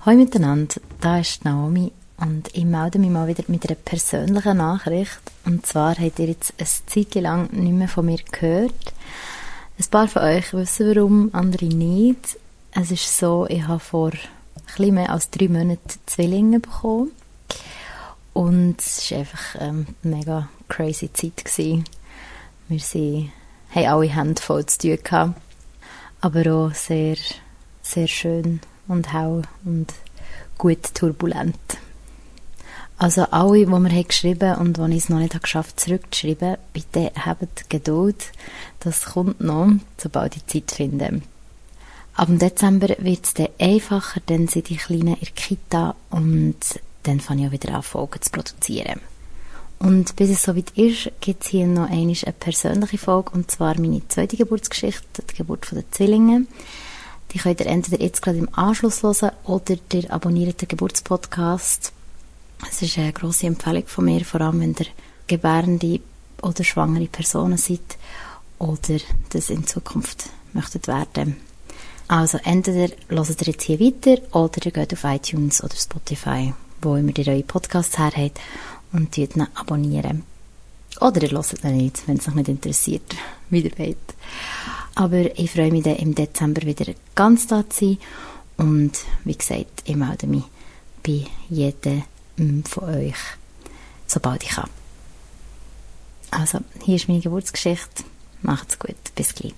Hallo miteinander, da ist Naomi und ich melde mich mal wieder mit einer persönlichen Nachricht. Und zwar habt ihr jetzt eine Zeit lang nicht mehr von mir gehört. Ein paar von euch wissen warum, andere nicht. Es ist so, ich habe vor ein bisschen mehr als 3 Monaten Zwillinge bekommen. Und es war einfach eine mega crazy Zeit gewesen. Wir haben alle Hände voll zu tun gehabt, aber auch sehr, sehr schön und hell und gut turbulent. Also alle, die mir geschrieben haben und die ich es noch nicht geschafft habe, zurückzuschreiben, bitte habt Geduld. Das kommt noch, sobald ich Zeit finde. Ab dem Dezember wird es dann einfacher, dann sind die Kleinen in der Kita und dann fange ich auch wieder an, Folgen zu produzieren. Und bis es soweit ist, gibt es hier noch eine persönliche Folge, und zwar meine zweite Geburtsgeschichte, die Geburt der Zwillinge. Die könnt ihr entweder jetzt gerade im Anschluss hören oder ihr abonniert den Geburtspodcast. Es ist eine grosse Empfehlung von mir, vor allem wenn ihr gebärende oder schwangere Personen seid oder das in Zukunft möchtet werden. Also entweder hört ihr jetzt hier weiter oder ihr geht auf iTunes oder Spotify, wo immer ihr eure Podcasts her habt, und ihn abonnieren. Oder ihr hört ihn nicht, wenn es euch nicht interessiert, wie ihr wollt. Aber ich freue mich dann im Dezember wieder ganz da zu sein. Und wie gesagt, ich melde mich bei jedem von euch, sobald ich kann. Also, hier ist meine Geburtsgeschichte. Macht's gut. Bis gleich.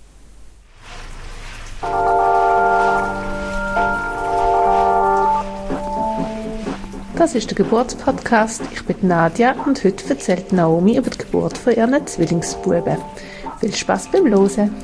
Das ist der Geburtspodcast. Ich bin Nadja und heute erzählt Naomi über die Geburt von ihren Zwillingsbuben. Viel Spass beim Hören.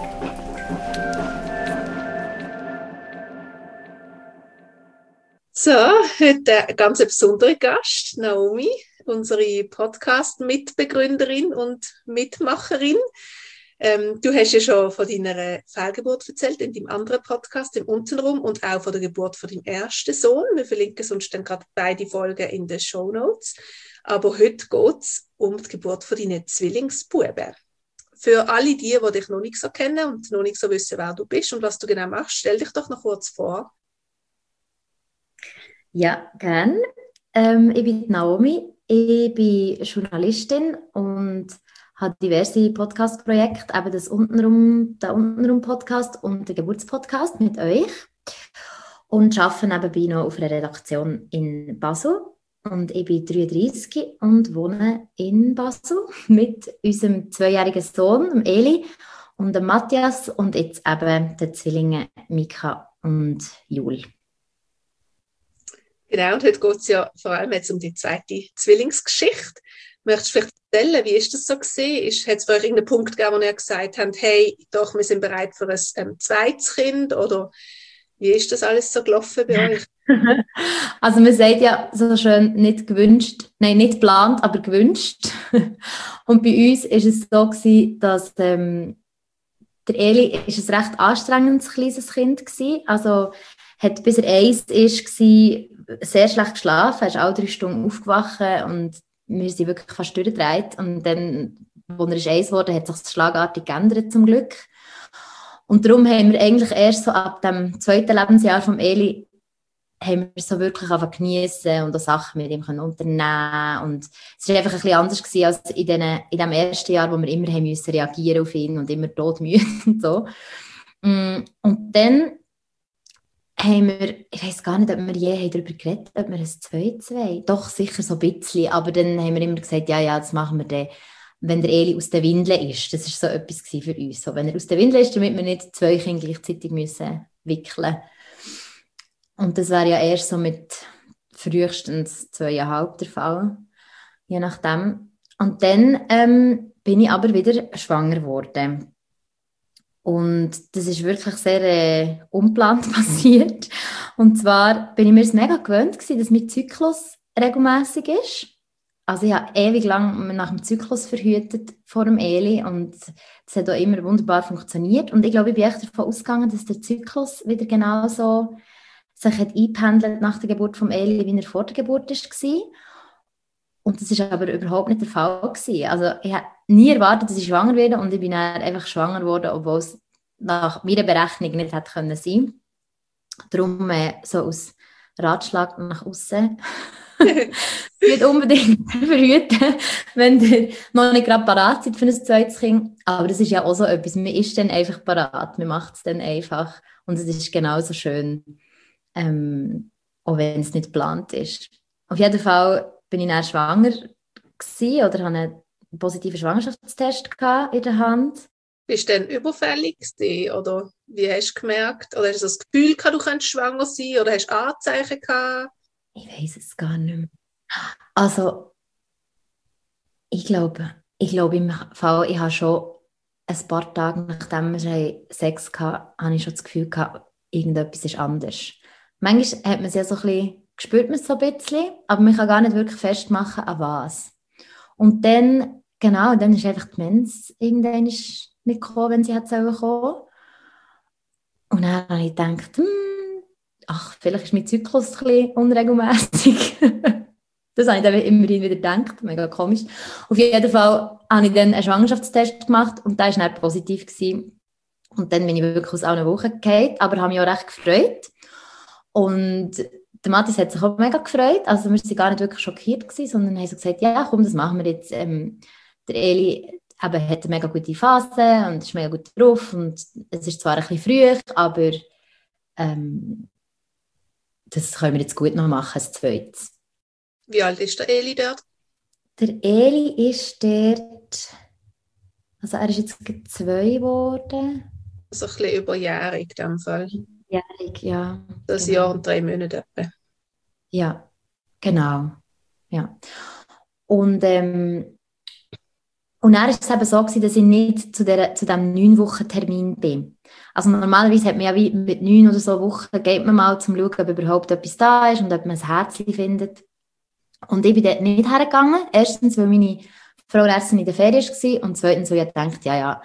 So, heute ein ganz besonderer Gast, Naomi, unsere Podcast-Mitbegründerin und Mitmacherin. Du hast ja schon von deiner Fehlgeburt erzählt in deinem anderen Podcast, im Untenrum, und auch von der Geburt von deinem ersten Sohn. Wir verlinken sonst dann gerade beide Folgen in den Shownotes. Aber heute geht es um die Geburt von deinen Zwillingsbuben. Für alle die dich noch nicht so kennen und noch nicht so wissen, wer du bist und was du genau machst, stell dich doch noch kurz vor. Ja, gerne. Ich bin Naomi, ich bin Journalistin und habe diverse Podcast-Projekte, eben den Untenrum-Podcast und den Geburtspodcast mit euch. Und arbeite nebenbei noch auf einer Redaktion in Basel. Und ich bin 33 und wohne in Basel mit unserem 2-jährigen Sohn, dem Eli, und dem Matthias und jetzt eben den Zwillingen Mika und Jul. Genau, und heute geht es ja vor allem jetzt um die zweite Zwillingsgeschichte. Möchtest du vielleicht erzählen, wie ist das so gewesen? Hat es für euch irgendeinen Punkt gegeben, wo ihr gesagt habt, hey, doch, wir sind bereit für ein zweites Kind? Oder wie ist das alles so gelaufen bei euch? Also man sagt ja so schön, nicht gewünscht, nein, nicht geplant, aber gewünscht. Und bei uns war es so gewesen, dass der Eli ist ein recht anstrengendes kleines Kind gewesen. Also hat bis er 1 war, sehr schlecht geschlafen, er ist alle 3 Stunden aufgewacht und wir sind wirklich fast durchgedreht. Und dann, als er 1 wurde, hat sich das schlagartig geändert, zum Glück. Und darum haben wir eigentlich erst so ab dem 2. Lebensjahr vom Eli haben wir so wirklich geniessen und auch Sachen mit ihm unternehmen. Und es war einfach ein bisschen anders gewesen als in dem ersten Jahr, wo wir immer haben müssen reagieren auf ihn und immer todmüde und so. Und dann haben wir, ich weiss gar nicht, ob wir je darüber geredet haben, ob wir ein 2-2, doch sicher so ein bisschen, aber dann haben wir immer gesagt, ja, das machen wir dann, wenn der Eli aus der Windel ist. Das war so etwas für uns. So, wenn er aus der Windel ist, damit wir nicht 2 Kinder gleichzeitig müssen wickeln. Und das wäre ja erst so mit frühestens 2,5 der Fall, je nachdem. Und dann bin ich aber wieder schwanger geworden. Und das ist wirklich sehr ungeplant passiert. Und zwar bin ich mir es mega gewöhnt gewesen, dass mein Zyklus regelmässig ist. Also ich habe ewig lang nach dem Zyklus verhütet vor dem Eli und das hat auch immer wunderbar funktioniert. Und ich glaube, ich bin echt davon ausgegangen, dass der Zyklus wieder genauso sich hat eingependelt nach der Geburt vom Eli, wie er vor der Geburt war. Und das war aber überhaupt nicht der Fall gewesen. Also ich habe nie erwartet, dass ich schwanger werde, und ich bin dann einfach schwanger geworden, obwohl es nach meiner Berechnung nicht hätte sein können. Darum so als Ratschlag nach außen. Nicht unbedingt verhüten, wenn ihr noch nicht gerade parat seid für ein zweites Kind. Aber das ist ja auch so etwas. Man ist dann einfach parat. Man macht es dann einfach. Und es ist genauso schön, auch wenn es nicht geplant ist. Auf jeden Fall bin ich dann schwanger gewesen, oder hatte einen positiven Schwangerschaftstest in der Hand. Bist du dann überfällig gewesen, oder wie hast du gemerkt? Oder hast du das Gefühl gehabt, du könntest schwanger sein? Oder hast du Anzeichen gehabt? Ich weiß es gar nicht mehr. Also, ich glaube im Fall, ich habe schon ein paar Tage, nachdem wir Sex hatten, habe ich schon das Gefühl gehabt, irgendetwas ist anders. Manchmal hat man es ja so ein bisschen, spürt man es so ein bisschen, aber man kann gar nicht wirklich festmachen, an was. Und dann, genau, dann ist einfach die Mens irgendwann nicht gekommen, wenn sie hat kommen. Und dann habe ich gedacht, vielleicht ist mein Zyklus ein bisschen unregelmäßig. Das habe ich dann immerhin wieder gedacht, mega komisch. Auf jeden Fall habe ich dann einen Schwangerschaftstest gemacht und der war dann positiv gewesen. Und dann bin ich wirklich aus allen Wochen gefallen, aber habe mich auch recht gefreut. Und der Mathis hat sich auch mega gefreut, also wir waren gar nicht wirklich schockiert gewesen, sondern haben so gesagt, ja komm, das machen wir jetzt. Der Eli hat eine mega gute Phase und ist mega gut drauf und es ist zwar ein bisschen früh, aber das können wir jetzt gut noch machen, als zweites. Wie alt ist der Eli dort? Der Eli ist dort, also er ist jetzt 2 geworden. Also ein bisschen überjährig in dem Fall. Jährig, ja. Das Genau. Jahr und 3 Monate etwa. Ja, genau. Ja. Und dann war es eben so gewesen, dass ich nicht zu diesem 9-Wochen-Termin bin. Also normalerweise hat man ja wie mit 9 oder so Wochen geht man mal zum Schauen, ob überhaupt etwas da ist und ob man ein Herzchen findet. Und ich bin dort nicht hergegangen. Erstens, weil meine Frau Ärztin in der Ferien war und zweitens, weil ich dachte,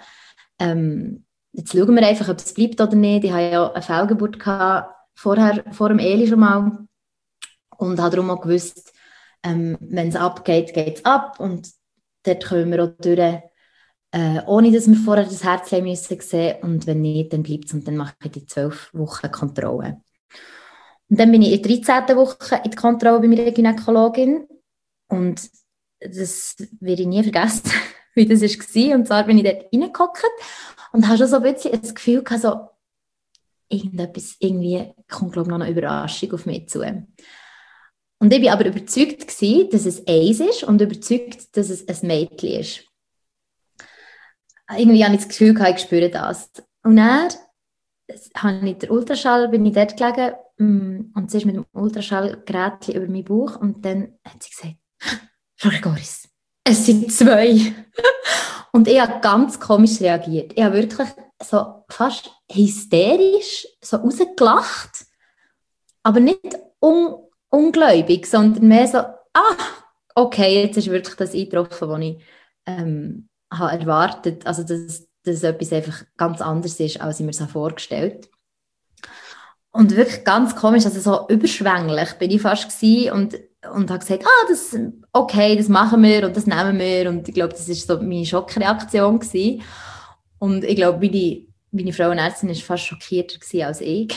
jetzt schauen wir einfach, ob es bleibt oder nicht. Ich hatte ja eine Fehlgeburt gehabt, vor dem Eli schon mal und habe darum auch gewusst, wenn es abgeht, geht es ab und dort können wir auch durch, ohne dass wir vorher das Herzchen müssen sehen und wenn nicht, dann bleibt es und dann mache ich die 12 Wochen Kontrolle. Und dann bin ich in der 13. Woche in die Kontrolle bei meiner Gynäkologin und das werde ich nie vergessen, wie das war. Und zwar bin ich dort reingehockt und habe schon so ein bisschen das Gefühl gehabt, so, irgendwie kommt, glaube ich, noch eine Überraschung auf mich zu. Und ich war aber überzeugt gewesen, dass es eins ist und überzeugt, dass es ein Mädchen ist. Irgendwie habe ich das Gefühl gehabt, ich spüre das. Und dann habe ich den Ultraschall, bin ich dort gelegen und sie ist mit dem Ultraschallgerät über meinen Bauch und dann hat sie gesagt, Frau Gregoris, es sind 2. Und ich habe ganz komisch reagiert. Ich habe wirklich so fast hysterisch so rausgelacht, aber nicht ungläubig, sondern mehr so, okay, jetzt ist wirklich das eingetroffen, was ich habe erwartet. Also, dass etwas einfach ganz anders ist, als ich mir so vorgestellt. Und wirklich ganz komisch, also so überschwänglich bin ich fast gewesen und habe gesagt, das machen wir und das nehmen wir. Und ich glaube, das war so meine Schockreaktion gewesen. Und ich glaube, meine Frauenärztin war fast schockierter gewesen als ich.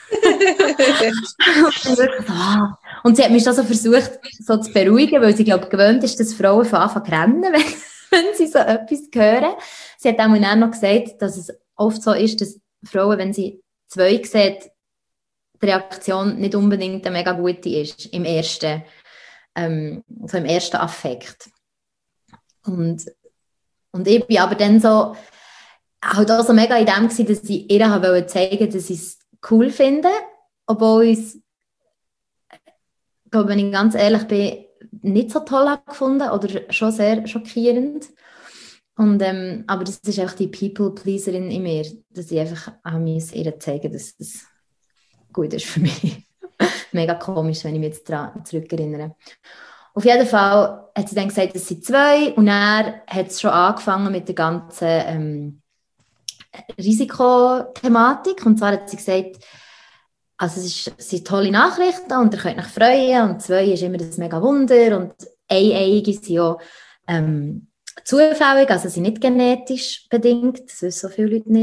Und sie hat mich dann so versucht so zu beruhigen, weil sie, glaube ich, gewöhnt ist, dass Frauen von Anfang an rennen, wenn sie so etwas hören. Sie hat dann noch gesagt, dass es oft so ist, dass Frauen, wenn sie 2 sehen, die Reaktion nicht unbedingt eine mega gute ist im ersten Affekt. Und ich bin aber dann so halt auch so mega in dem gewesen, dass ich ihr wollte zeigen, dass ich es cool finde, obwohl ich es, glaube, wenn ich ganz ehrlich bin, nicht so toll habe gefunden oder schon sehr schockierend. Und, aber das ist einfach die People-Pleaserin in mir, dass ich einfach ihr zeigen, dass es gut ist für mich. Mega komisch, wenn ich mich jetzt daran zurückerinnere. Auf jeden Fall hat sie dann gesagt, es sind 2 und dann hat es schon angefangen mit der ganzen Risikothematik. Und zwar hat sie gesagt, also es sind tolle Nachrichten und ihr könnt euch freuen und 2 ist immer das mega Wunder und eieiige sind ja zufällig, also sind nicht genetisch bedingt, das wissen so viele Leute nicht.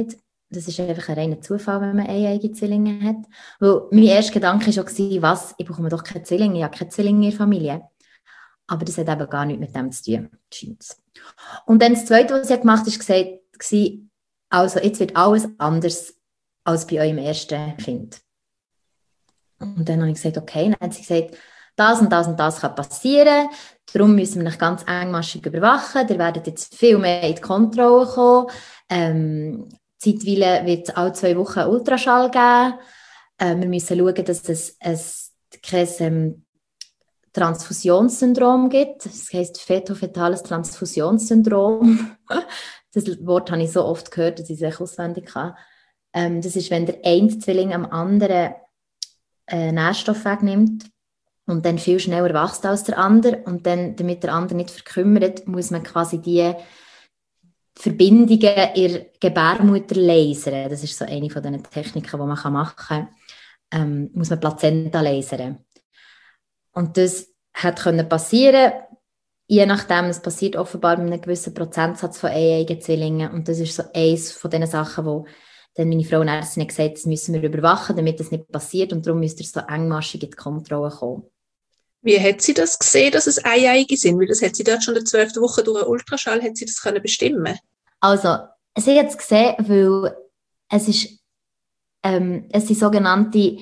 das ist einfach ein reiner Zufall, wenn man eineige Zwillinge hat. Weil mein erster Gedanke war schon, was, ich bekomme doch keine Zwillinge, ich habe keine Zwillinge in der Familie. Aber das hat eben gar nichts mit dem zu tun, scheint's. Und dann das Zweite, was sie gemacht hat, war, also jetzt wird alles anders als bei eurem ersten Kind. Und dann habe ich gesagt, okay. Dann hat sie gesagt, das und das und das kann passieren. Darum müssen wir euch ganz engmaschig überwachen. Ihr werdet jetzt viel mehr in die Kontrolle kommen. Zeitweise wird es alle 2 Wochen Ultraschall geben. Wir müssen schauen, dass es kein Transfusionssyndrom gibt. Das heisst fetofetales Transfusionssyndrom. Das Wort habe ich so oft gehört, dass ich es auswendig kann. Das ist, wenn der eine Zwilling am anderen Nährstoff wegnimmt und dann viel schneller wächst als der andere und dann, damit der andere nicht verkümmert, muss man quasi die Verbindungen in der Gebärmutter lasern. Das ist so eine von den Techniken, die man machen kann. Muss man Plazenta lasern. Und das hat passieren, je nachdem, es passiert offenbar mit einem gewissen Prozentsatz von eineigen Zwillingen. Und das ist so eines von den Sachen, wo dann meine Frau Ärztin gesagt hat, das müssen wir überwachen, damit das nicht passiert. Und darum müsst ihr so engmaschig in die Kontrolle kommen. Wie hat sie das gesehen, dass es eineige sind? Weil das hat sie dort schon in der 12. Woche durch einen Ultraschall, hat sie das können bestimmen? Also, sie hat es gesehen, weil es sind sogenannte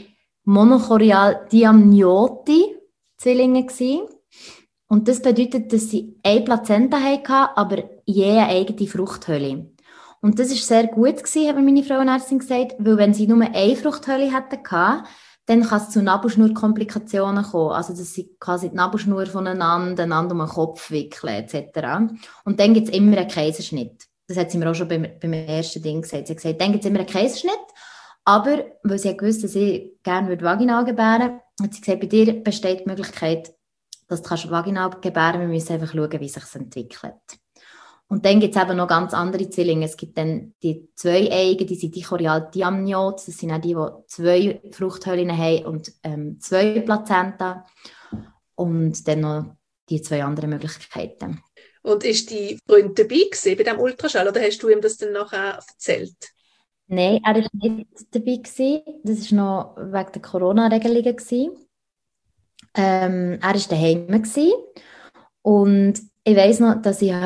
Monochorial-Diamnioti-Zwillinge gewesen. Und das bedeutet, dass sie eine Plazenta hatten, aber je eine eigene Fruchthöhle. Und das war sehr gut gewesen, hat mir meine Frauenärztin gesagt, weil wenn sie nur eine Fruchthöhle hätten, dann kann es zu Nabelschnurkomplikationen kommen. Also, dass sie quasi die Nabelschnur voneinander um den Kopf wickeln, etc. Und dann gibt es immer einen Kaiserschnitt. Das hat sie mir auch schon beim ersten Ding gesagt. Sie hat gesagt, dann gibt es immer einen Kaiserschnitt. Aber, weil sie gewusst, dass ich gerne vaginal gebären würde, hat sie gesagt, bei dir besteht die Möglichkeit, dass du vaginal gebären kannst. Wir müssen einfach schauen, wie sich das entwickelt. Und dann gibt es eben noch ganz andere Zwillinge. Es gibt dann die zweieigen, die sind Dichorial-Diamniot. Das sind auch die 2 Fruchthöhlen haben und 2 Plazenta. Und dann noch die 2 anderen Möglichkeiten. Und ist die Freund dabei gewesen bei diesem Ultraschall oder hast du ihm das dann nachher erzählt? Nein, er war nicht dabei gewesen. Das war noch wegen der Corona-Regelungen gewesen. Er war daheim gewesen. Und ich weiss noch, dass ich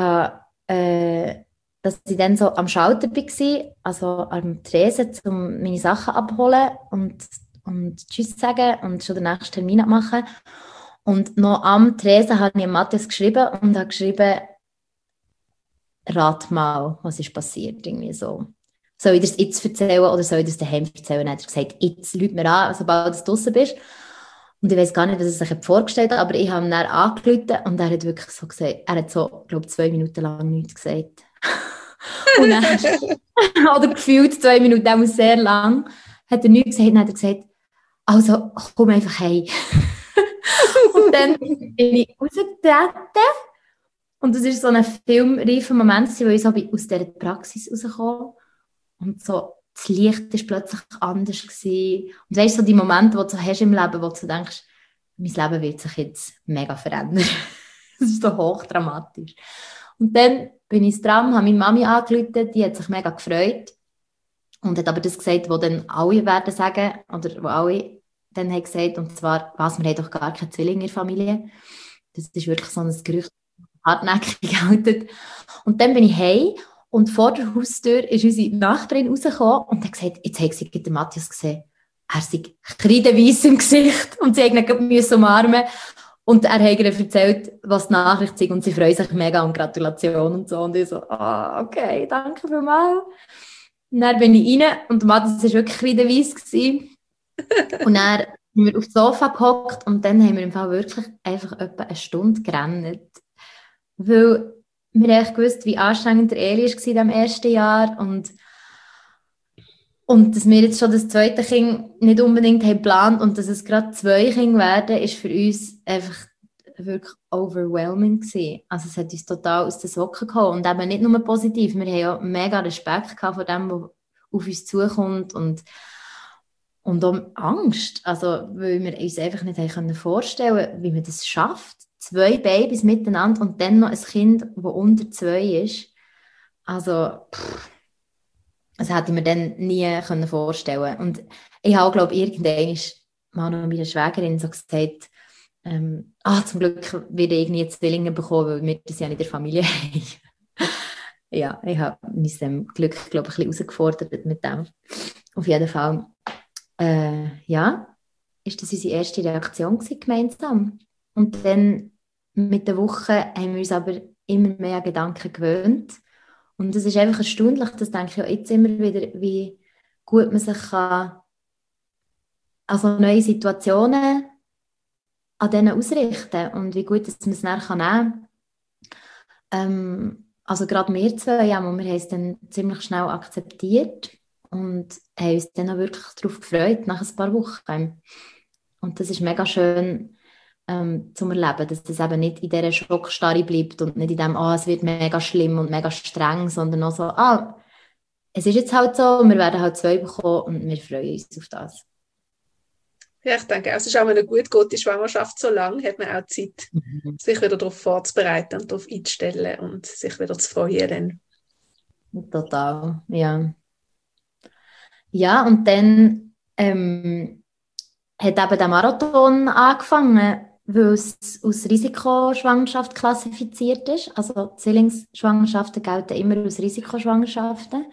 dann so am Schalter war, also am Tresen, um meine Sachen abholen und Tschüss sagen und schon den nächsten Termin abmachen. Und noch am Tresen habe ich Matthias geschrieben und habe geschrieben, rat mal, was ist passiert, irgendwie so. Soll ich das jetzt erzählen oder soll ich das daheim erzählen? Dann hat er gesagt, jetzt lüt mir an, sobald du draussen bist. Und ich weiss gar nicht, was er sich vorgestellt hat, aber ich habe ihn dann angerufen und er hat wirklich so gesagt, er hat so, glaube ich, 2 Minuten lang nichts gesagt. Und dann, oder gefühlt 2 Minuten, auch sehr lang, hat er nichts gesagt und dann hat er gesagt, also komm einfach heim. Und dann bin ich rausgetreten und das war so ein filmreifer Moment, wo ich so aus dieser Praxis rauskam und so das Licht war plötzlich anders gewesen. Und weißt du, so die Momente, die du hast im Leben, wo du denkst, mein Leben wird sich jetzt mega verändern. Das ist so hochdramatisch. Und dann bin ich dran, habe meine Mami angerufen, die hat sich mega gefreut und hat aber das gesagt, was dann alle werden sagen, oder wo alle dann haben gesagt, und zwar, wir haben doch gar keine Zwillinge in der Familie. Das ist wirklich so ein Gerücht, das hartnäckig gehalten. Und dann bin ich heim und vor der Haustür ist unsere Nachbarin rausgekommen und hat gesagt, jetzt hat sie den Matthias gesehen. Er sei kreideweiss im Gesicht und sie musste ihn umarmen. Und er hat ihr erzählt, was die Nachricht ist und sie freut sich mega und Gratulation und so. Und ich so, okay, danke vielmals. Und dann bin ich rein und Matthias war wirklich kreideweiss. Und dann sind wir auf das Sofa gehockt und dann haben wir im Fall wirklich einfach etwa eine Stunde gerannt. Weil wir haben gewusst, wie anstrengend der Eli war in diesem ersten Jahr und dass wir jetzt schon das zweite Kind nicht unbedingt haben geplant und dass es gerade 2 Kinder werden, ist für uns einfach wirklich overwhelming gewesen. Also es hat uns total aus den Socken gehauen und eben nicht nur positiv, wir haben ja mega Respekt gehabt vor dem, was auf uns zukommt und auch Angst, also weil wir uns einfach nicht vorstellen konnten, wie man das schafft. 2 Babys miteinander und dann noch ein Kind, das unter 2 ist. Also, Das hätte ich mir dann nie können vorstellen. Und ich habe, glaube ich, irgendwann mal noch meiner Schwägerin so gesagt, zum Glück werde ich irgendwie Zwillinge bekommen, weil wir das ja nicht in der Familie haben. Ja, ich habe mein Glück, glaube ich, ein bisschen herausgefordert mit dem. Auf jeden Fall, ja, ist das unsere erste Reaktion gewesen, gemeinsam. Und dann mit der Woche haben wir uns aber immer mehr an Gedanken gewöhnt. Und es ist einfach erstaunlich, das denke ich ja jetzt immer wieder, wie gut man sich kann, also neue Situationen an denen ausrichten und wie gut dass man es dann nehmen kann. Also gerade wir zwei, ja, wir haben es dann ziemlich schnell akzeptiert und haben uns dann auch wirklich darauf gefreut, nach ein paar Wochen. Und das ist mega schön zum Erleben, dass das eben nicht in dieser Schockstarre bleibt und nicht in dem, es wird mega schlimm und mega streng, sondern auch so, es ist jetzt halt so, wir werden halt 2 bekommen und wir freuen uns auf das. Ja, ich denke, es ist auch eine gut gute Schwangerschaft so lang, hat man auch Zeit, sich wieder darauf vorzubereiten und darauf einzustellen und sich wieder zu freuen. Dann. Total, ja. Ja, und dann hat eben der Marathon angefangen, weil es als Risikoschwangerschaft klassifiziert ist. Also Zwillingsschwangerschaften gelten immer als Risikoschwangerschaften.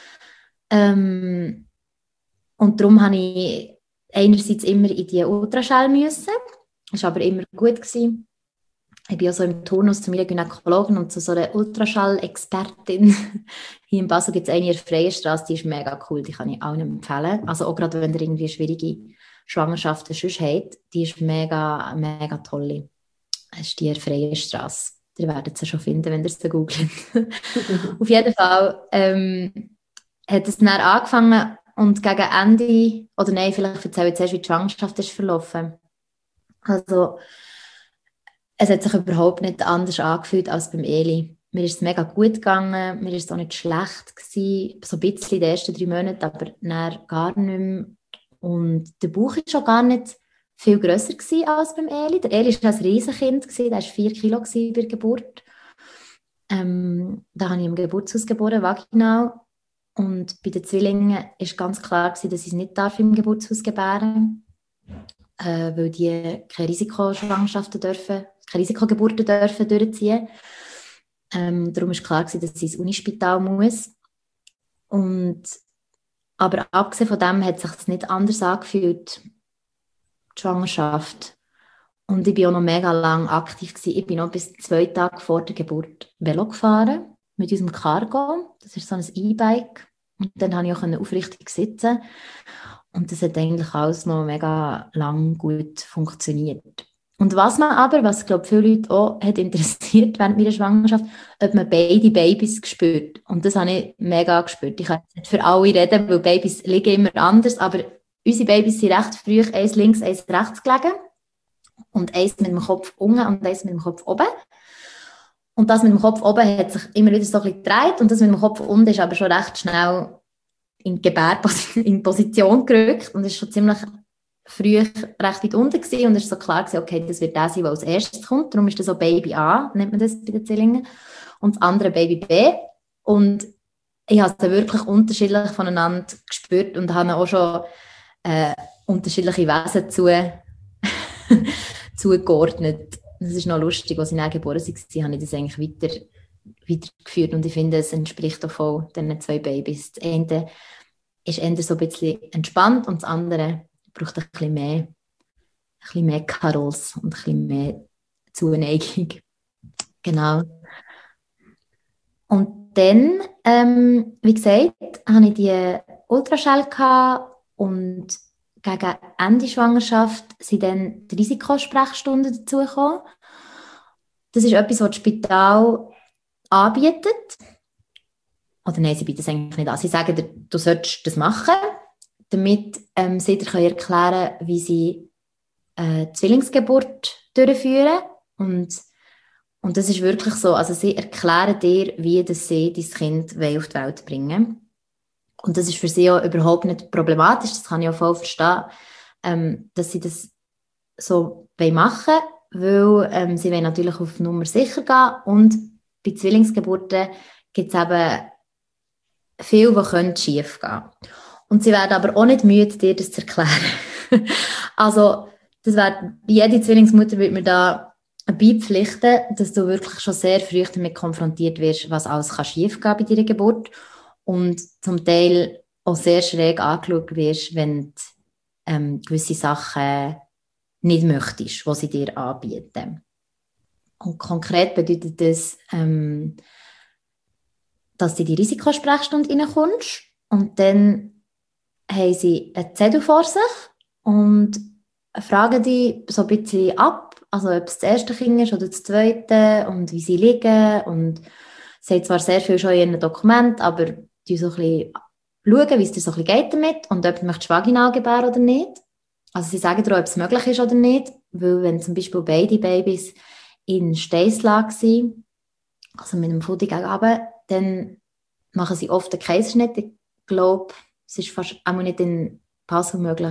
Und darum habe ich einerseits immer in die Ultraschall müssen. Das war aber immer gut gewesen. Ich bin auch so im Turnus zu meiner Gynäkologin und zu so einer Ultraschall-Expertin. Hier in Basel gibt es eine in der Freienstrasse, die ist mega cool, die kann ich allen empfehlen. Also auch gerade, wenn ihr irgendwie schwierige Schwangerschaften sonst habt, die ist mega, mega toll. Das ist die in der Freienstrasse. Ihr werdet sie schon finden, wenn ihr sie googelt. Auf jeden Fall hat es dann angefangen und gegen Ende, oder nein, vielleicht erzähle ich zuerst, wie die Schwangerschaft ist verlaufen. Also, es hat sich überhaupt nicht anders angefühlt als beim Eli. Mir ist es mega gut gegangen, mir ist es auch nicht schlecht gewesen, so ein bisschen in den ersten 3 Monaten, aber dann gar nicht mehr. Und der Bauch war schon gar nicht viel grösser als beim Eli. Der Eli war ein Riesenkind, der war 4 Kilo bei der Geburt. Da habe ich im Geburtshaus geboren, vaginal. Und bei den Zwillingen war ganz klar, dass ich es nicht im Geburtshaus gebären darf, weil die keine Risikoschwangerschaften dürfen, keine Risikogeburten dürfen durchziehen. Darum war klar, dass ich ins Unispital muss. Aber abgesehen von dem hat es sich nicht anders angefühlt, die Schwangerschaft. Und ich war auch noch mega lang aktiv gewesen. Ich bin noch bis 2 Tage vor der Geburt Velo gefahren, mit unserem Cargo. Das ist so ein E-Bike. Und dann konnte ich auch aufrichtig sitzen. Und das hat eigentlich alles noch mega lang gut funktioniert. Und was glaube ich, viele Leute auch hat interessiert während meiner Schwangerschaft, ob man beide Babys spürt. Und das habe ich mega gespürt. Ich kann jetzt nicht für alle reden, weil Babys liegen immer anders, aber unsere Babys sind recht früh, eins links, eins rechts gelegen. Und eins mit dem Kopf unten und eins mit dem Kopf oben. Und das mit dem Kopf oben hat sich immer wieder so ein bisschen gedreht und das mit dem Kopf unten ist aber schon recht schnell in Position gerückt und ist schon ziemlich früh recht weit unten gewesen und es war so klar gewesen, okay, das wird der sein, der als erstes kommt. Darum ist das so Baby A, nennt man das bei den Zwillingen, und das andere Baby B. Und ich habe es wirklich unterschiedlich voneinander gespürt und habe auch schon unterschiedliche Wesen zugeordnet. Das ist noch lustig, als ich dann geboren war, habe ich das eigentlich weitergeführt und ich finde, es entspricht auch voll diesen 2 Babys. Das eine ist eher so ein bisschen entspannt und das andere braucht ein bisschen mehr Karols und ein bisschen mehr Zuneigung. Genau. Und dann, wie gesagt, hatte ich die Ultraschall und gegen Ende Schwangerschaft sind dann die Risikosprechstunden dazugekommen. Das ist etwas, was das Spital anbietet. Oder nein, sie bieten es eigentlich nicht an. Sie sagen dir, du solltest das machen, damit sie dir erklären können, wie sie Zwillingsgeburt durchführen. Und das ist wirklich so. Also sie erklären dir, wie sie dein Kind auf die Welt bringen wollen. Und das ist für sie auch überhaupt nicht problematisch. Das kann ich auch voll verstehen, dass sie das so machen wollen, weil sie wollen natürlich auf Nummer sicher gehen. Und bei Zwillingsgeburten gibt es eben viel, was schief gehen könnte. Und sie werden aber auch nicht müde, dir das zu erklären. Also, jede Zwillingsmutter wird mir da beipflichten, dass du wirklich schon sehr früh damit konfrontiert wirst, was alles schief gehen bei deiner Geburt. Und zum Teil auch sehr schräg angeschaut wirst, wenn du gewisse Sachen nicht möchtest, die sie dir anbieten. Und konkret bedeutet das, dass du in die Risikosprechstunde reinkommst und dann haben sie einen Zettel vor sich und fragen dich so ein bisschen ab, also ob es das erste Kind ist oder das zweite und wie sie liegen. Und sie haben zwar sehr viel schon in ihrem Dokument, aber die so ein bisschen schauen, wie es dir so ein bisschen geht damit und ob du vaginal gebären oder nicht. Also sie sagen dir auch, ob es möglich ist oder nicht, weil wenn zum Beispiel beide Babys in Steißlage sind, also mit einem Fudi gegen runter, dann machen sie oft einen Kaiserschnitt. Ich glaube, es ist fast auch nicht in Passau möglich,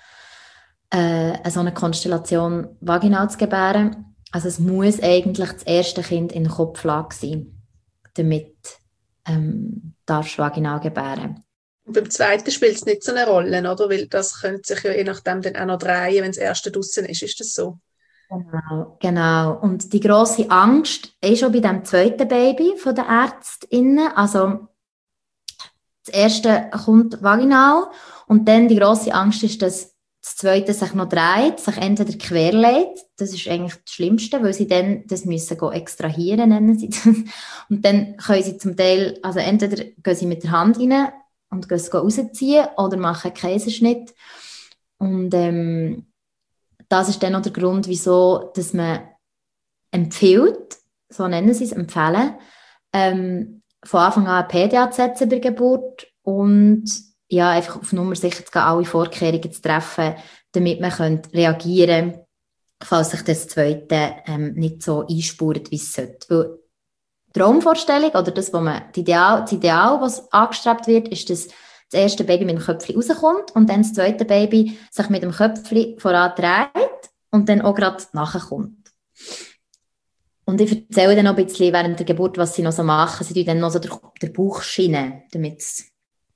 so eine Konstellation vaginal zu gebären. Also es muss eigentlich das erste Kind in Kopflage sein, damit darfst du vaginal gebären. Und beim zweiten spielt es nicht so eine Rolle, oder? Weil das könnte sich ja je nachdem dann auch noch drehen, wenn das erste draussen ist. Ist das so? Genau. Und die grosse Angst ist schon bei dem zweiten Baby von den ÄrztInnen. Also das erste kommt vaginal und dann die grosse Angst ist, dass das zweite sich noch dreht, sich entweder querlegt. Das ist eigentlich das Schlimmste, weil sie dann das müssen extrahieren, nennen sie das. Und dann können sie zum Teil, also entweder gehen sie mit der Hand rein und gehen es rausziehen oder machen einen Kaiserschnitt. Und das ist dann auch der Grund, wieso dass man empfiehlt, so nennen sie es, empfehlen, von Anfang an eine PDA zu setzen bei der Geburt und ja, einfach auf Nummer sicher zu gehen, alle Vorkehrungen zu treffen, damit man reagieren kann, falls sich das zweite nicht so einspurt, wie es sollte. Weil die Traumvorstellung oder das Ideal, was angestrebt wird, ist, dass das erste Baby mit dem Köpfchen rauskommt und dann das zweite Baby sich mit dem Köpfchen voran dreht und dann auch gerade nachkommt. Und ich erzähle dann noch ein bisschen während der Geburt, was sie noch so machen. Sie tun dann noch so den Bauch schienen, damit es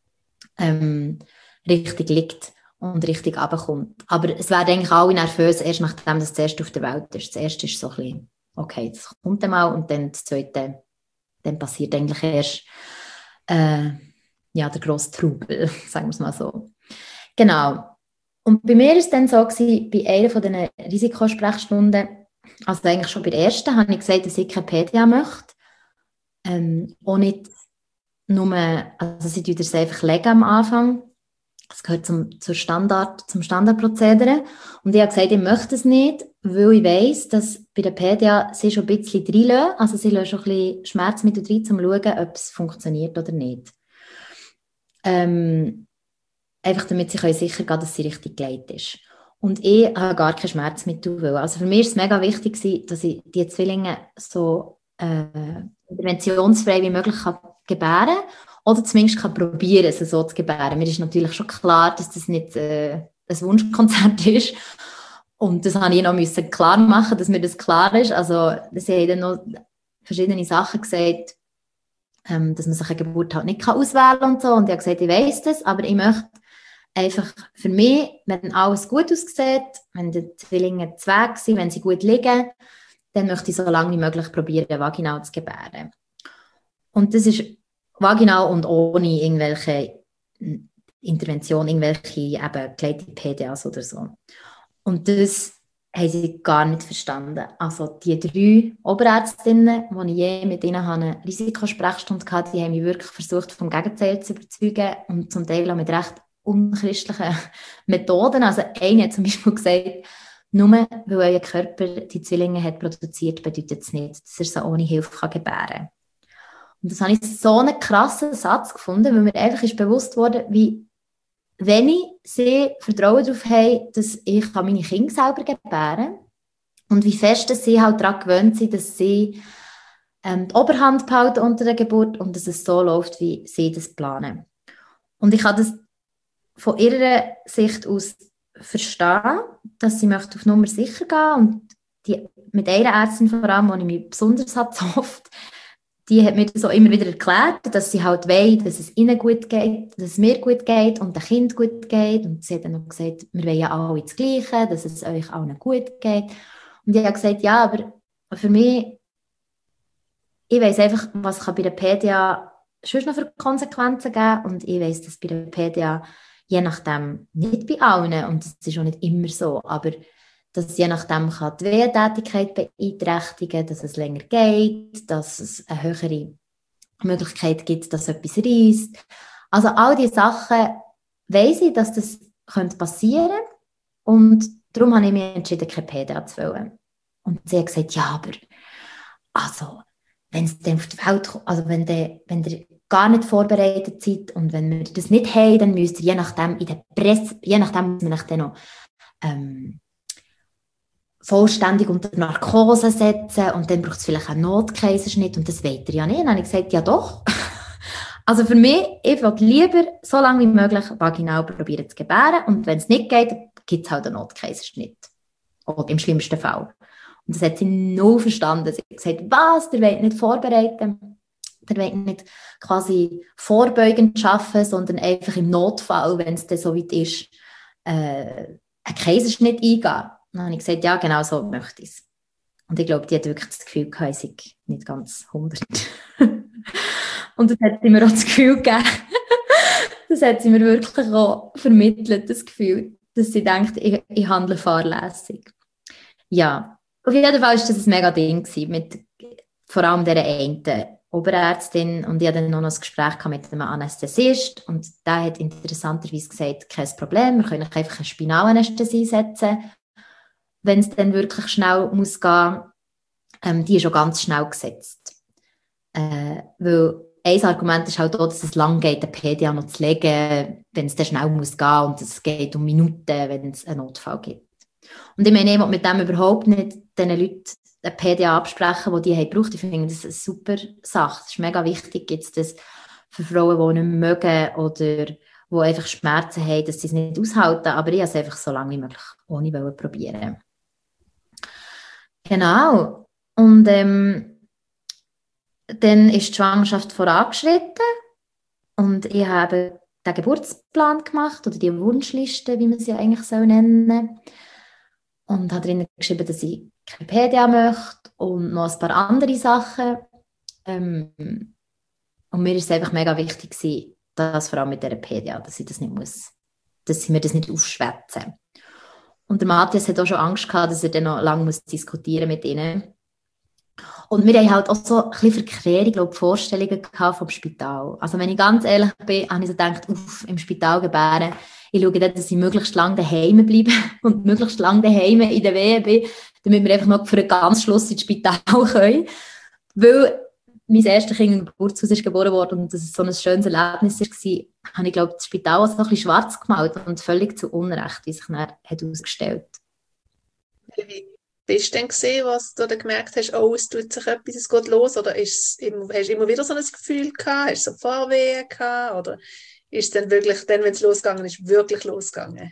richtig liegt und richtig runterkommt. Aber es werden eigentlich alle nervös, erst nachdem das erste auf der Welt ist. Das erste ist so ein bisschen, okay, das kommt dann mal und dann das zweite, dann passiert eigentlich erst der grosse Trubel, sagen wir es mal so. Genau. Und bei mir war es dann so gewesen, bei einer von diesen Risikosprechstunden, also eigentlich schon bei der ersten, habe ich gesagt, dass ich keine PDA möchte. Auch nicht nur, also sie tun das einfach legen am Anfang. Das gehört zum Standardprozedere. Und ich habe gesagt, ich möchte es nicht, weil ich weiss, dass bei der PDA sie schon ein bisschen reinlassen. Also sie lassen schon ein bisschen Schmerzmittel rein, um zu schauen, ob es funktioniert oder nicht. Einfach damit sie sicher gehen können, dass sie richtig geleitet ist. Und ich habe gar kein Schmerzmittel. Also für mich war es mega wichtig, dass ich die Zwillinge so interventionsfrei wie möglich gebären kann oder zumindest probieren, sie so zu gebären. Mir ist natürlich schon klar, dass das nicht ein Wunschkonzert ist. Und das musste ich noch klar machen, dass mir das klar ist. Also sie haben dann noch verschiedene Sachen gesagt, dass man sich eine Geburt halt nicht auswählen kann und so. Und ich habe gesagt, ich weiss das, aber ich möchte einfach für mich, wenn alles gut aussieht, wenn die Zwillinge zweck sind, wenn sie gut liegen, dann möchte ich so lange wie möglich probieren, vaginal zu gebären. Und das ist vaginal und ohne irgendwelche Intervention, irgendwelche eben geleitete PDAs oder so. Und das haben sie gar nicht verstanden. Also die 3 Oberärztinnen, die ich je mit ihnen eine Risikosprechstunde hatte, die haben mich wirklich versucht, vom Gegenteil zu überzeugen und zum Teil auch mit recht unchristlichen Methoden. Also eine hat zum Beispiel gesagt, nur weil euer Körper die Zwillinge hat produziert, bedeutet es nicht, dass er sie ohne Hilfe gebären kann. Und das habe ich so einen krassen Satz gefunden, weil mir einfach ist bewusst wurde, wie wenig sie Vertrauen darauf haben, dass ich meine Kinder selber gebären kann und wie fest dass sie halt daran gewöhnt sind, dass sie die Oberhand behalten unter der Geburt und dass es so läuft, wie sie das planen. Und ich habe das von ihrer Sicht aus verstehen, dass sie möchte auf Nummer sicher gehen und mit einer Ärztin vor allem, die ich mich besonders so oft die hat mir das auch immer wieder erklärt, dass sie halt will, dass es ihnen gut geht, dass es mir gut geht und dem Kind gut geht. Und sie hat dann noch gesagt, wir wollen ja alle das Gleiche, dass es euch allen gut geht. Und ich habe gesagt, ja, aber für mich, ich weiss einfach, was kann bei der PDA sonst noch für Konsequenzen geben. Und ich weiss, dass bei der PDA je nachdem, nicht bei allen, und das ist auch nicht immer so, aber dass je nachdem kann die Wehentätigkeit beeinträchtigen, dass es länger geht, dass es eine höhere Möglichkeit gibt, dass etwas reisst. Also all diese Sachen weiss ich, dass das passieren könnte, und darum habe ich mich entschieden, keine PDA zu wollen. Und sie hat gesagt, ja, aber also, wenn es dann auf die Welt kommt, also wenn ihr gar nicht vorbereitet seid und wenn wir das nicht haben, dann müsst ihr je nachdem in der Presse, je nachdem muss man euch dann noch vollständig unter Narkose setzen und dann braucht es vielleicht einen Notkaiserschnitt und das wollt ihr ja nicht. Dann habe ich gesagt, ja doch. Also für mich, ich will lieber so lange wie möglich vaginal probieren zu gebären und wenn es nicht geht, gibt es halt einen Notkaiserschnitt. Oder im schlimmsten Fall. Und das hat sie null verstanden. Sie hat gesagt, was, ihr wollt nicht vorbereiten, ihr wollt nicht quasi vorbeugend arbeiten, sondern einfach im Notfall, wenn es dann so weit ist, einen Kaiserschnitt eingehen. Dann habe ich gesagt, ja, genau so möchte ich es. Und ich glaube, die hat wirklich das Gefühl gehabt, ich sei nicht ganz 100. Und das hat sie mir auch das Gefühl gegeben. Das hat sie mir wirklich auch vermittelt, das Gefühl, dass sie denkt, ich handle fahrlässig. Ja, auf jeden Fall war das ein mega Ding mit vor allem dieser einen Oberärztin, und ich hatte dann noch ein Gespräch mit einem Anästhesist und der hat interessanterweise gesagt, kein Problem, wir können einfach eine Spinalanästhesie setzen, wenn es dann wirklich schnell muss gehen. Die ist schon ganz schnell gesetzt. Weil ein Argument ist halt auch, dass es lang geht, eine PDA noch zu legen, wenn es dann schnell muss gehen und es geht um Minuten, wenn es einen Notfall gibt. Und ich meine, ich will mit dem überhaupt nicht diesen Leuten eine PDA absprechen, die haben gebraucht. Ich finde, das ist eine super Sache. Es ist mega wichtig, jetzt das für Frauen, die nicht mehr mögen oder die einfach Schmerzen haben, dass sie es nicht aushalten. Aber ich habe es einfach so lange wie möglich ohne probieren. Genau. Und dann ist die Schwangerschaft vorangeschritten und ich habe den Geburtsplan gemacht oder die Wunschliste, wie man sie eigentlich nennen soll. Und habe drinnen geschrieben, dass ich keine PDA möchte und noch ein paar andere Sachen. Und mir war es einfach mega wichtig, dass vor allem mit dieser PDA, dass ich das nicht muss, dass sie mir das nicht aufschwätzen. Und der Matthias hat auch schon Angst gehabt, dass er dann noch lange diskutieren mit ihnen. Und wir haben halt auch so ein bisschen verquere, Vorstellungen gehabt vom Spital. Also wenn ich ganz ehrlich bin, habe ich so gedacht, im Spital gebären, ich schaue dann, dass ich möglichst lange daheim bleibe und möglichst lange daheim in der Wehe bin, damit wir einfach noch für einen ganz Schluss ins Spital können. Weil mein erstes Kind im Geburtshaus ist geboren worden und das so ein schönes Erlebnis war, habe ich, glaube, das Spital so ein bisschen schwarz gemalt und völlig zu Unrecht, wie sich dann hat ausgestellt. Wie bist du denn gesehen, was du dann gemerkt hast, oh, es tut sich etwas, es geht los? Oder hast du immer wieder so ein Gefühl gehabt? Hast du so Vorwehen gehabt? Oder ist es dann wirklich, wenn es losgegangen ist, wirklich losgegangen?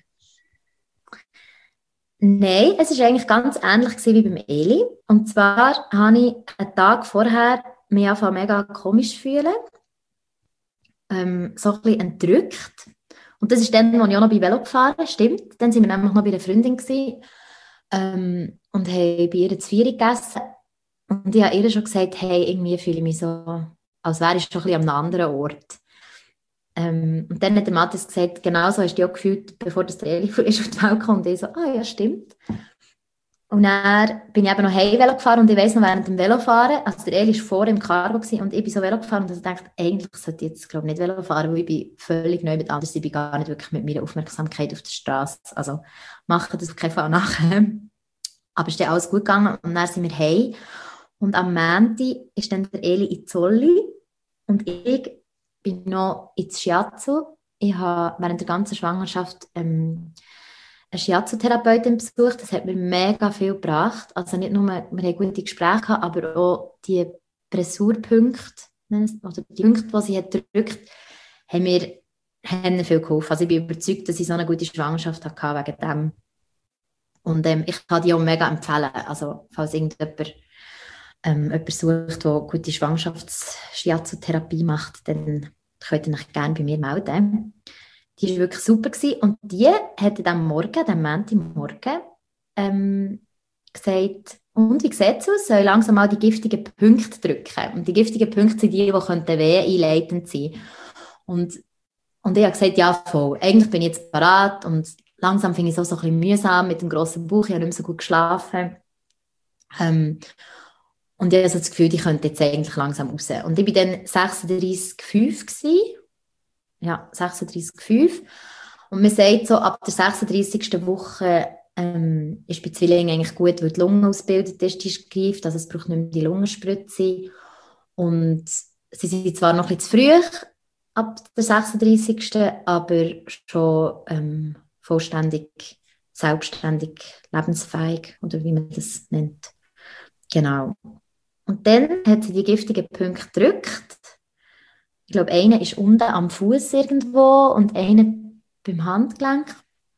Nein, es war eigentlich ganz ähnlich wie beim Eli. Und zwar habe ich einen Tag vorher mich einfach mega komisch fühlen. So ein bisschen entrückt. Und das ist dann, als ich auch noch bei Velo gefahren stimmt. Dann waren wir nämlich noch bei einer Freundin gewesen, und haben bei ihr zu Vieri gegessen. Und ich habe ihr schon gesagt, hey, irgendwie fühle ich mich so, als wäre ich schon ein bisschen an einem anderen Ort. Und dann hat der Matthias gesagt, genau so hast du dich auch gefühlt, bevor das der Eli auf die Welt kam. Und ich so, ja, stimmt. Und dann bin ich eben noch Heimvelo gefahren und ich weiss noch, während dem Velofahren, also der Eli war vor im Cargo und ich bin so Velo gefahren und ich dachte, eigentlich sollte ich jetzt, glaube ich, nicht Velo fahren, weil ich bin völlig neu mit anders, ich bin gar nicht wirklich mit meiner Aufmerksamkeit auf der Straße. Also mache das auf keinen Fall nachher. Aber es ist dann alles gut gegangen und dann sind wir heim. Und am Montag ist dann der Eli in Zolli und ich bin noch ins Shiatsu. Ich habe während der ganzen Schwangerschaft eine Shiatsu-Therapeutin besucht. Das hat mir mega viel gebracht. Also nicht nur, wir haben gute Gespräche gehabt, aber auch die Pressurpunkte, oder die Punkte, die sie hat gedrückt, haben mir viel geholfen. Also ich bin überzeugt, dass ich so eine gute Schwangerschaft hatte wegen dem. Und ich kann die auch mega empfehlen. Also falls irgendjemand jemand sucht, der gute Schwangerschafts-Shiatsu-Therapie macht, dann könnt ihr euch gerne bei mir melden. Die war wirklich super gewesen. Und die hat am Morgen, am Montagmorgen, gesagt, und wie sieht es aus? Soll ich langsam mal die giftigen Punkte drücken? Und die giftigen Punkte sind die weh einleitend sein. Und ich habe gesagt, ja, voll. Eigentlich bin ich jetzt parat und langsam finde ich es auch so ein bisschen mühsam mit dem grossen Bauch. Ich habe nicht mehr so gut geschlafen. Und ich habe so das Gefühl, ich könnte jetzt eigentlich langsam raus. Und ich war dann 36,5 gewesen. Ja, 36,5. Und man sagt so, ab der 36. Woche ist bei Zwillingen eigentlich gut, weil die Lunge ausgebildet ist, die ist gereift, also es braucht nicht mehr die Lungenspritze. Und sie sind zwar noch ein bisschen zu früh, ab der 36. aber schon vollständig, selbstständig, lebensfähig, oder wie man das nennt. Genau. Und dann hat sie die giftigen Punkte gedrückt. Ich glaube, einer ist unten am Fuß irgendwo und einer beim Handgelenk.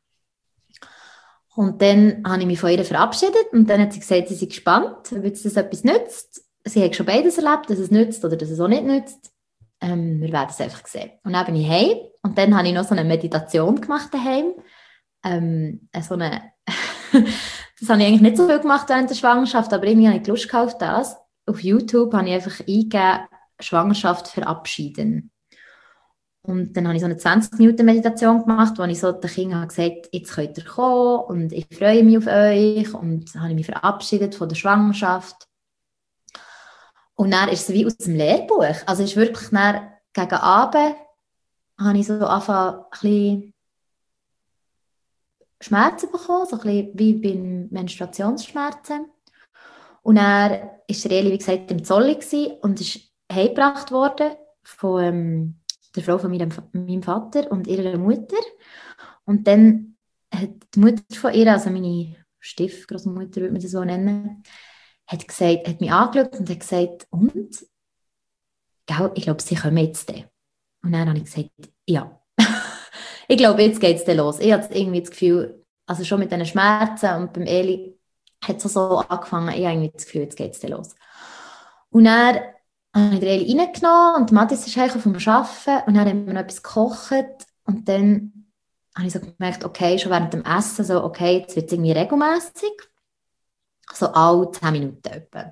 Und dann habe ich mich von ihr verabschiedet und dann hat sie gesagt, sie sei gespannt, ob jetzt das etwas nützt. Sie hat schon beides erlebt, dass es nützt oder dass es auch nicht nützt. Wir werden es einfach sehen. Und dann bin ich heim und dann habe ich noch so eine Meditation gemacht daheim. Das habe ich eigentlich nicht so viel gemacht während der Schwangerschaft, aber irgendwie habe ich Lust auf das. Auf YouTube habe ich einfach eingegeben, Schwangerschaft verabschieden. Und dann habe ich so eine 20-Minuten-Meditation gemacht, wo ich so den Kindern gesagt habe, jetzt könnt ihr kommen und ich freue mich auf euch. Und dann habe ich mich verabschiedet von der Schwangerschaft. Und dann ist es wie aus dem Lehrbuch. Also es ist wirklich dann, gegen Abend habe ich so angefangen, ein bisschen Schmerzen bekommen, so ein bisschen wie bei Menstruationsschmerzen. Und dann war Eli, wie gesagt, im Zolli und ist heimgebracht worden von der Frau von meinem Vater und ihrer Mutter. Und dann hat die Mutter von ihr, also meine Stiefgroßmutter, würde man das so nennen, hat mich angeschaut und hat gesagt, und? Gell, ich glaube, sie kommen jetzt dann. Und dann habe ich gesagt, ja. Ich glaube, jetzt geht es dann los. Ich hatte irgendwie das Gefühl, also schon mit diesen Schmerzen und beim Eli hat es so angefangen, ich habe irgendwie das Gefühl, jetzt geht es dann los. Und dann habe ich den Eli reingenommen und Mathis ist heim vom Arbeiten und dann haben wir noch etwas gekocht und dann habe ich so gemerkt, okay, schon während dem Essen, so, okay, jetzt wird es irgendwie regelmässig, so alle 10 Minuten etwa.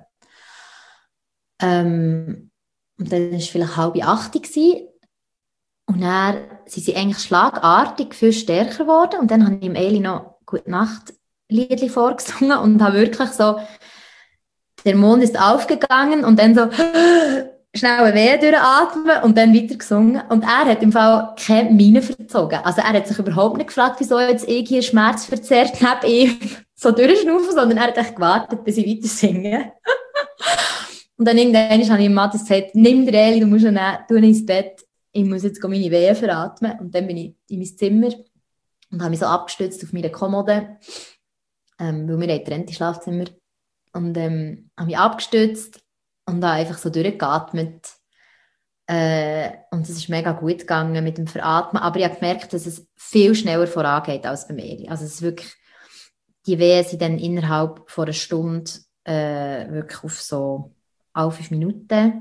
Und dann war es vielleicht 7:30 und dann sind sie eigentlich schlagartig viel stärker geworden und dann habe ich dem Eli noch «Gute Nacht» Liedli vorgesungen und habe wirklich so, der Mond ist aufgegangen und dann so schnell eine Wehe durchatmen und dann weiter gesungen. Und er hat im Fall keine Miene verzogen. Also er hat sich überhaupt nicht gefragt, wieso jetzt ich hier schmerzverzerrt neben ihm so durchschnaufen, sondern er hat echt gewartet, bis ich weiter singe. Und dann irgendwann habe ich Mathis gesagt, nimm den Eli, du musst ihn nehmen, tu ihn ins Bett, ich muss jetzt meine Wehen veratmen. Und dann bin ich in mein Zimmer und habe mich so abgestützt auf meine Kommode, weil wir getrennte Schlafzimmer. Und habe mich abgestützt und habe einfach so durchgeatmet. Und es ist mega gut gegangen mit dem Veratmen. Aber ich habe gemerkt, dass es viel schneller vorangeht als bei mir. Also es ist wirklich, die Wehen sind dann innerhalb von einer Stunde wirklich auf so alle 5 Minuten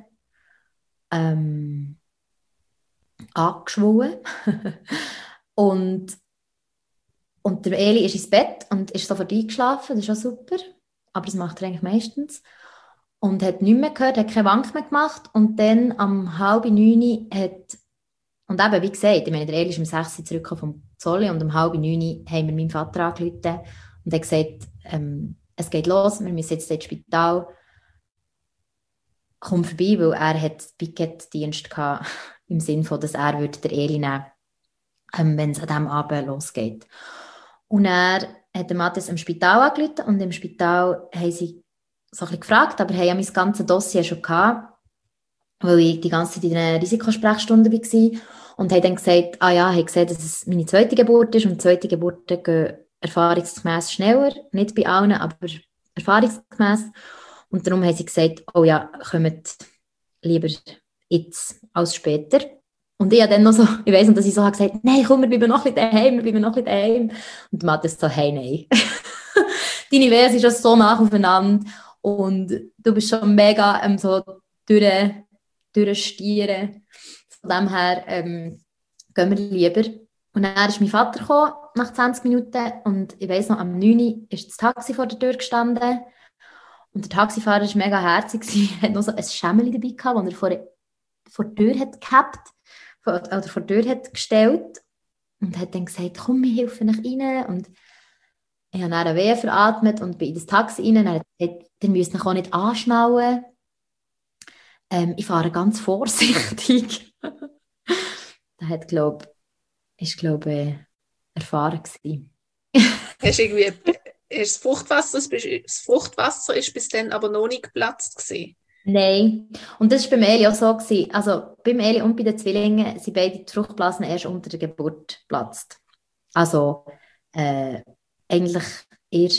angeschwollen. und der Eli ist ins Bett und ist sofort eingeschlafen. Das ist auch super. Aber das macht er eigentlich meistens. Und hat nichts mehr gehört, hat keine Wank mehr gemacht. Und dann um 8:30 hat, und eben, wie gesagt, ich meine, der Eli ist um 6 Uhr zurückgekommen vom Zolli und um 8:30 haben wir meinen Vater angerufen und hat gesagt, es geht los, wir müssen jetzt ins Spital. Komm vorbei, weil er hat Picket-Dienst gehabt, im Sinne von, dass er würde den Eli nehmen würde, wenn es an diesem Abend losgeht. Und er hat Mathis im Spital angerufen und im Spital haben sie so ein bisschen gefragt, aber haben ja mein ganzes Dossier schon gehabt, weil ich die ganze Zeit in einer Risikosprechstunde war und haben dann gesagt, haben gesehen, dass es meine zweite Geburt ist und zweite Geburten gehen erfahrungsgemäss schneller, nicht bei allen, aber erfahrungsgemäss. Und darum haben sie gesagt, oh ja, kommt lieber jetzt als später. Und ich habe dann noch so, ich weiss nicht, dass ich so gesagt habe, nein, komm, wir bleiben noch ein bisschen daheim, Und Matthias so, hey, nein. Deine Wehen sind schon so nah aufeinander. und du bist schon mega so durchstieren. Von dem her gehen wir lieber. Und dann ist mein Vater gekommen, nach 20 Minuten, und ich weiss noch, am 9 Uhr ist das Taxi vor der Tür gestanden. Und der Taxifahrer war mega herzig. Er hatte noch so ein Schemmeli dabei gehabt, das er vor der Tür hat gehabt, oder vor der Tür hat gestellt. Und hat dann gesagt, komm, wir helfen euch rein. Und ich habe dann eine Wehe veratmet und bin in das Taxi rein. Und er hat gesagt, ihr müsst euch auch nicht anschnallen. Ich fahre ganz vorsichtig. Das hat, glaube ich, erfahren gewesen. Hast du irgendwie das Fruchtwasser ist bis dann aber noch nicht geplatzt gewesen? Nein. Und das war beim Eli auch so gewesen. Also beim Eli und bei den Zwillingen sind beide die Fruchtblasen erst unter der Geburt geplatzt. Also eigentlich eher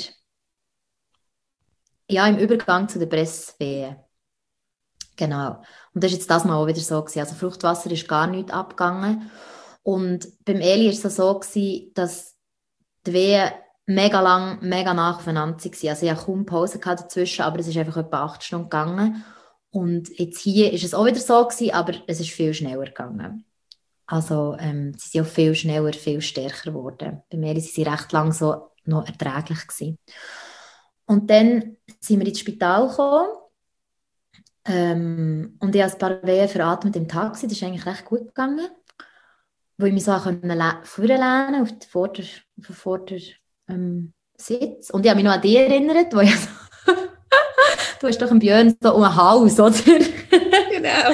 im Übergang zu der Presswehe. Genau. Und das war jetzt das Mal auch wieder so gewesen. Also Fruchtwasser ist gar nicht abgegangen. Und beim Eli war es so gewesen, dass die Wehen mega lang, mega nah aufeinander waren. Also ich hatte kaum Pause dazwischen, aber es ist einfach etwa 8 Stunden gegangen. Und jetzt hier ist es auch wieder so gewesen, aber es ist viel schneller gegangen. Also sie sind auch viel schneller, viel stärker geworden. Bei mir waren sie recht lang so noch erträglich gewesen. Und dann sind wir ins Spital gekommen. Und ich habe ein paar Wehen veratmet im Taxi. Das ist eigentlich recht gut gegangen. Wo ich mich so vorlehnen auf den Vordersitz. Und ich habe mich noch an dich erinnert, wo ich du hast doch einen Björn so um ein Haus, oder? Genau.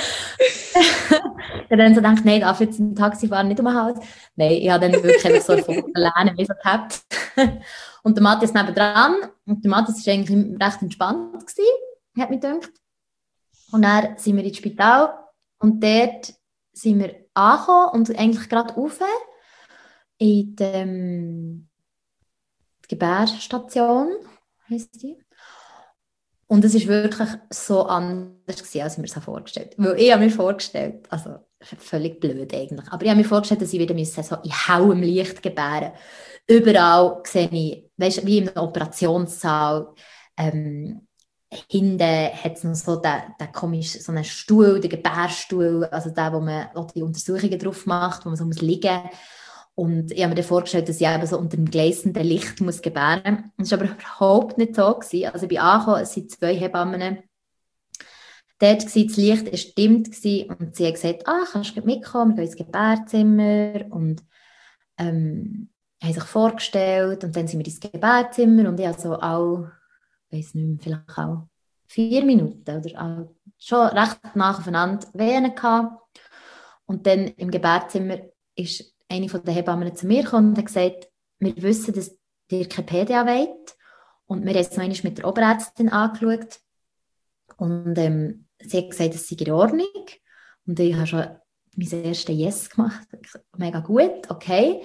Ich habe dann so gedacht, nein, darf jetzt im Taxi fahren, nicht um ein Haus. Nein, ich habe dann wirklich so alleine wie so gehabt. Und der Matthias nebendran. Und der Matthias war eigentlich recht entspannt gewesen, hat mich gedacht. Und dann sind wir ins Spital und dort sind wir angekommen und eigentlich gerade rauf in die Gebärstation, heisst die. Und es war wirklich so anders gewesen, als ich mir das vorgestellt habe. Weil ich habe mir vorgestellt, also völlig blöd eigentlich, aber ich habe mir vorgestellt, dass ich wieder so in hellem Licht gebären. Überall sehe ich, weißt, wie in einem Operationssaal, hinten hat es noch so den komischen, so einen Stuhl, den Gebärstuhl, also der, wo man auch die Untersuchungen drauf macht, wo man so liegen muss. Und ich habe mir dann vorgestellt, dass ich eben so unter dem gleißenden Licht muss gebären muss. Das war aber überhaupt nicht so gewesen. Also ich bin angekommen, es waren 2 Hebammen. Dort war das Licht gestimmt und sie hat gesagt, kannst du mitkommen, wir gehen ins Gebärzimmer. Und haben sich vorgestellt und dann sind wir ins Gebärzimmer und ich habe so ich weiß nicht mehr, vielleicht auch 4 Minuten oder schon recht nach aufeinander Wehen gehabt. Und dann im Gebärzimmer ist eine von den Hebammen zu mir gekommen und hat gesagt, wir wissen, dass ihr keine PDA wollt. Und wir haben es noch einmal mit der Oberärztin angeschaut. Und sie hat gesagt, es sei in Ordnung. Und ich habe schon mein erstes Yes gemacht. Mega gut, okay.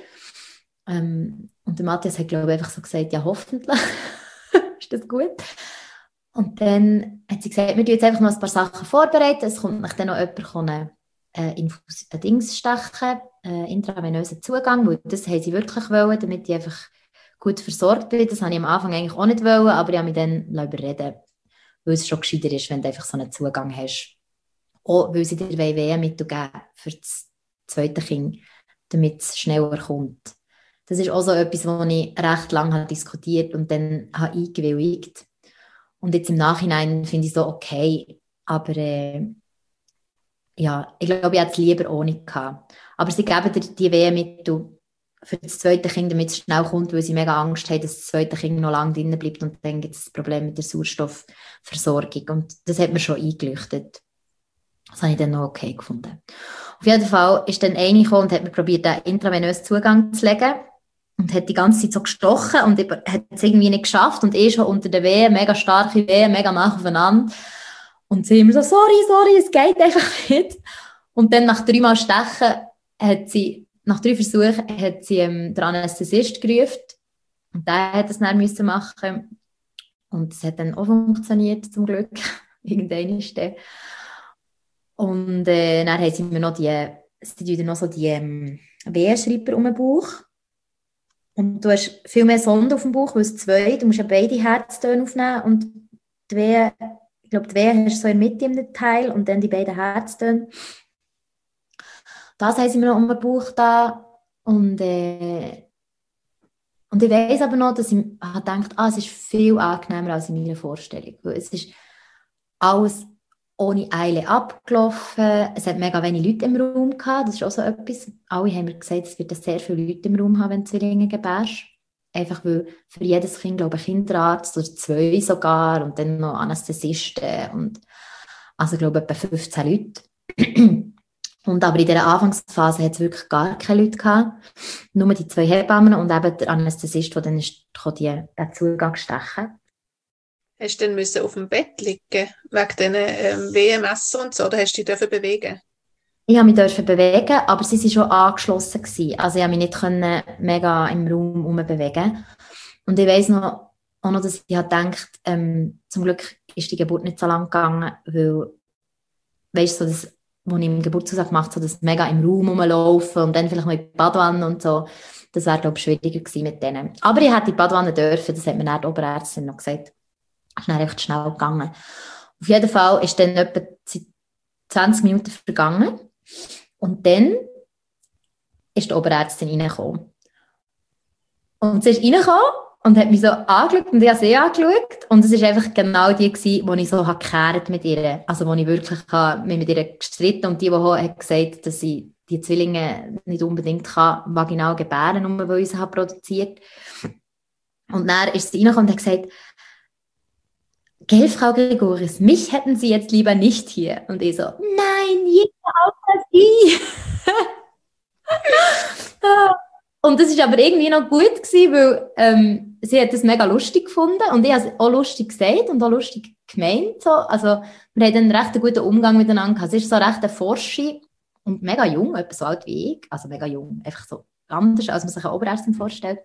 Und der Matthias hat, glaube ich, einfach so gesagt, ja, hoffentlich. Ist das gut? Und dann hat sie gesagt, wir tun jetzt einfach noch ein paar Sachen vorbereiten. Es kommt dann noch jemand Dings stechen, intravenösen Zugang, weil das haben sie wirklich wollen, damit ich einfach gut versorgt bin. Das habe ich am Anfang eigentlich auch nicht wollen, aber ich habe mich dann überreden, weil es schon gescheiter ist, wenn du einfach so einen Zugang hast. Auch weil sie dir Wehmittel geben für das zweite Kind, damit es schneller kommt. Das ist auch so etwas, was ich recht lange diskutiert und dann habe eingewilligt. Und jetzt im Nachhinein finde ich es so okay, aber ja, ich glaube, ich hätte es lieber ohne gehabt. Aber sie geben dir die Wehmittel für das zweite Kind, damit es schnell kommt, weil sie mega Angst haben, dass das zweite Kind noch lange drin bleibt und dann gibt es ein Problem mit der Sauerstoffversorgung. Und das hat mir schon eingeleuchtet. Das habe ich dann noch okay gefunden. Auf jeden Fall ist dann eine gekommen und hat mir probiert, den intravenösen Zugang zu legen und hat die ganze Zeit so gestochen und hat es irgendwie nicht geschafft und schon unter der Wehen, mega starke Wehen, mega nach aufeinander. Und sie immer so, sorry, es geht einfach nicht. Und dann nach 3 Mal Stechen nach 3 Versuchen hat sie den Anästhesist gerufen. Und der hat es dann machen. Und es hat dann auch funktioniert, zum Glück. Irgendwann ist der. Und dann haben sie mir noch die Wehenschreiber um den Bauch. Und du hast viel mehr Sonde auf dem Bauch, weil es 2, du musst ja beide Herztöne aufnehmen und die Wehe, ich glaube, die Wehe hast du so in der Mitte im Teil und dann die beiden Herztöne. Das haben sie mir noch um den Bauch da und ich weiss aber noch, dass ich gedacht es ist viel angenehmer als in meiner Vorstellung. Weil es ist alles ohne Eile abgelaufen. Es hat mega wenig Leute im Raum gehabt. Das ist auch so etwas. Alle haben mir gesagt, es wird sehr viele Leute im Raum haben, wenn du Zwillinge gebärst. Einfach weil für jedes Kind, glaube ich, ein Kinderarzt oder 2 sogar und dann noch Anästhesisten und also ich glaube etwa 15 Leute. Und aber in dieser Anfangsphase hat es wirklich gar keine Leute gehabt. Nur die 2 Hebammen und eben der Anästhesist, der dann ist, den Zugang stechen. Hast du dann müssen auf dem Bett liegen, wegen diesen Wehenmesser und so, oder hast du dich bewegen? Ich durfte mich bewegen, aber sie waren schon angeschlossen gewesen. Also ich konnte mich nicht mega im Raum herumbewegen. Und ich weiss noch, auch noch, dass ich gedacht zum Glück ist die Geburt nicht so lang gegangen, weil, weißt du, so das, was ich im Geburtshaus gemacht habe, so das mega im Raum rumlaufen und dann vielleicht noch in die Badwanne und so, das wäre, glaube ich, schwieriger gewesen mit denen. Aber ich hätte in die Badwanne dürfen, das hat mir dann die Oberärztin noch gesagt. Es ist dann recht schnell gegangen. Auf jeden Fall ist dann etwa 20 Minuten vergangen und dann ist die Oberärztin reingekommen. Und sie ist reingekommen und hat mich so angeschaut und ich habe sie angeschaut. Und es war einfach genau die, die ich so gekehrt mit ihr. Also wo ich wirklich mich mit ihr gestritten und die hat gesagt, dass sie die Zwillinge nicht unbedingt vaginal gebären kann, weil ich sie produziert. Und dann ist sie reingekommen und hat gesagt, gell, Frau Gregoris, mich hätten Sie jetzt lieber nicht hier. Und ich so, nein, jeder außer Sie. Und das war aber irgendwie noch gut gewesen, weil sie hat das mega lustig gefunden und ich habe es auch lustig gesagt und auch lustig gemeint. So. Also wir hatten einen recht guten Umgang miteinander gehabt. Sie ist so recht eine Forsche und mega jung, etwa so alt wie ich. Also mega jung, einfach so anders, als man sich eine Oberärztin vorstellt.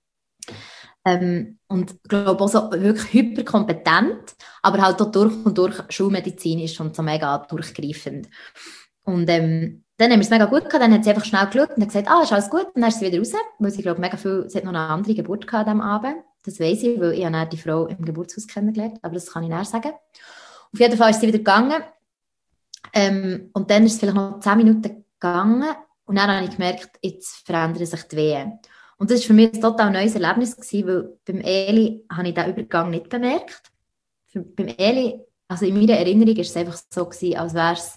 Und ich glaube auch so wirklich hyperkompetent, aber halt auch durch und durch schulmedizinisch und so mega durchgreifend. Und dann haben wir es mega gut gehabt, dann hat sie einfach schnell geschaut und hat gesagt, ist alles gut, und dann ist sie wieder raus, weil sie, glaube mega viel, sie hat noch eine andere Geburt gehabt an diesem Abend, das weiss ich, weil ich habe die Frau im Geburtshaus kennengelernt, aber das kann ich näher sagen. Auf jeden Fall ist sie wieder gegangen und dann ist es vielleicht noch 10 Minuten gegangen und dann habe ich gemerkt, jetzt verändern sich die Wehen. Und das war für mich ein total neues Erlebnis gewesen, weil beim Eli habe ich diesen Übergang nicht bemerkt. Beim Eli, also in meiner Erinnerung war es einfach so gewesen, als wäre es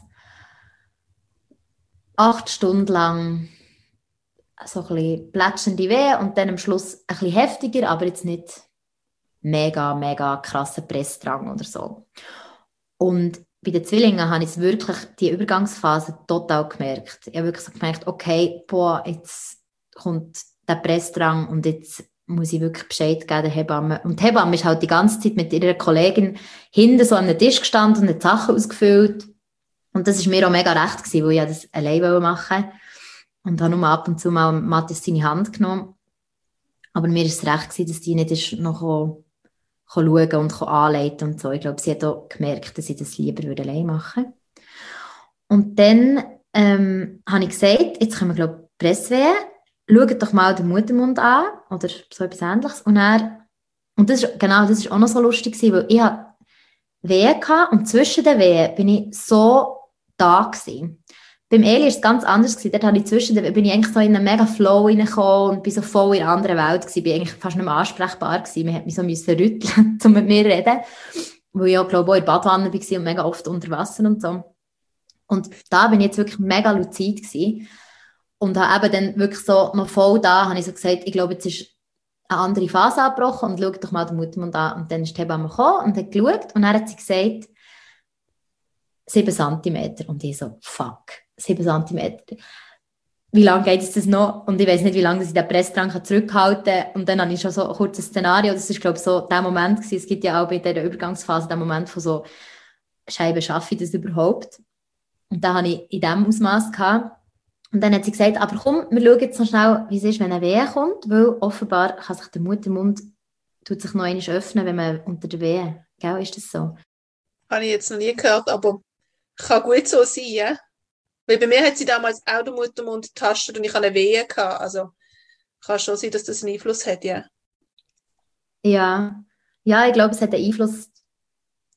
8 Stunden lang so ein bisschen plätschernde Wehen und dann am Schluss ein bisschen heftiger, aber jetzt nicht mega, mega krasser Pressdrang oder so. Und bei den Zwillingen habe ich es wirklich, die Übergangsphase total gemerkt. Ich habe wirklich so gemerkt, okay, jetzt kommt der Pressdrang und jetzt muss ich wirklich Bescheid geben der Hebamme. Und die Hebamme ist halt die ganze Zeit mit ihrer Kollegin hinten so an einem Tisch gestanden und hat Sachen ausgefüllt. Und das war mir auch mega recht gewesen, weil ich das alleine machen wollte. Und habe nur ab und zu mal Matthias seine Hand genommen. Aber mir war es recht gewesen, dass die nicht ist noch schauen und anleiten und so. Ich glaube, sie hat auch gemerkt, dass ich das lieber alleine machen würde. Und dann habe ich gesagt, jetzt können wir, glaube ich, Presswehen. Schaut doch mal den Muttermund an oder so etwas Ähnliches. Und das ist auch noch so lustig gewesen, weil ich hatte Wehen gehabt und zwischen den Wehen bin ich so da gewesen. Beim Eli war es ganz anders gewesen. Dort habe ich bin ich eigentlich so in einen mega Flow reingekommen und bin so voll in einer anderen Welt gewesen. Ich bin eigentlich fast nicht mehr ansprechbar gewesen. Man musste mich so rütteln, um mit mir zu reden. Weil ich auch, glaube ich, auch in der Badwanne war und mega oft unter Wasser und so. Und da bin ich jetzt wirklich mega luzid gewesen. Und habe eben dann wirklich so noch voll da, habe ich so gesagt, ich glaube, jetzt ist eine andere Phase abgebrochen und schau doch mal den Muttermund an. Und dann ist die Hebamme gekommen und hat geschaut und dann hat sie gesagt, 7 cm. Und ich so, fuck, 7 cm. Wie lange geht es das noch? Und ich weiß nicht, wie lange ich den Pressdrang zurückhalten kann. Und dann habe ich schon so ein kurzes Szenario, das ist, glaube ich, so der Moment gewesen. Es gibt ja auch bei dieser Übergangsphase den Moment von so, Scheibe, schaffe ich das überhaupt? Und da habe ich in diesem Ausmaß gehabt. Und dann hat sie gesagt, aber komm, wir schauen jetzt noch schnell, wie es ist, wenn eine Wehe kommt, weil offenbar kann sich der Muttermund tut sich noch einmal öffnen, wenn man unter der Wehe, gell, ist das so? Habe ich jetzt noch nie gehört, aber kann gut so sein, ja? Weil bei mir hat sie damals auch den Muttermund getastet und ich hatte eine Wehe gehabt, also kann schon sein, dass das einen Einfluss hat, ja. Ja, ich glaube, es hat einen Einfluss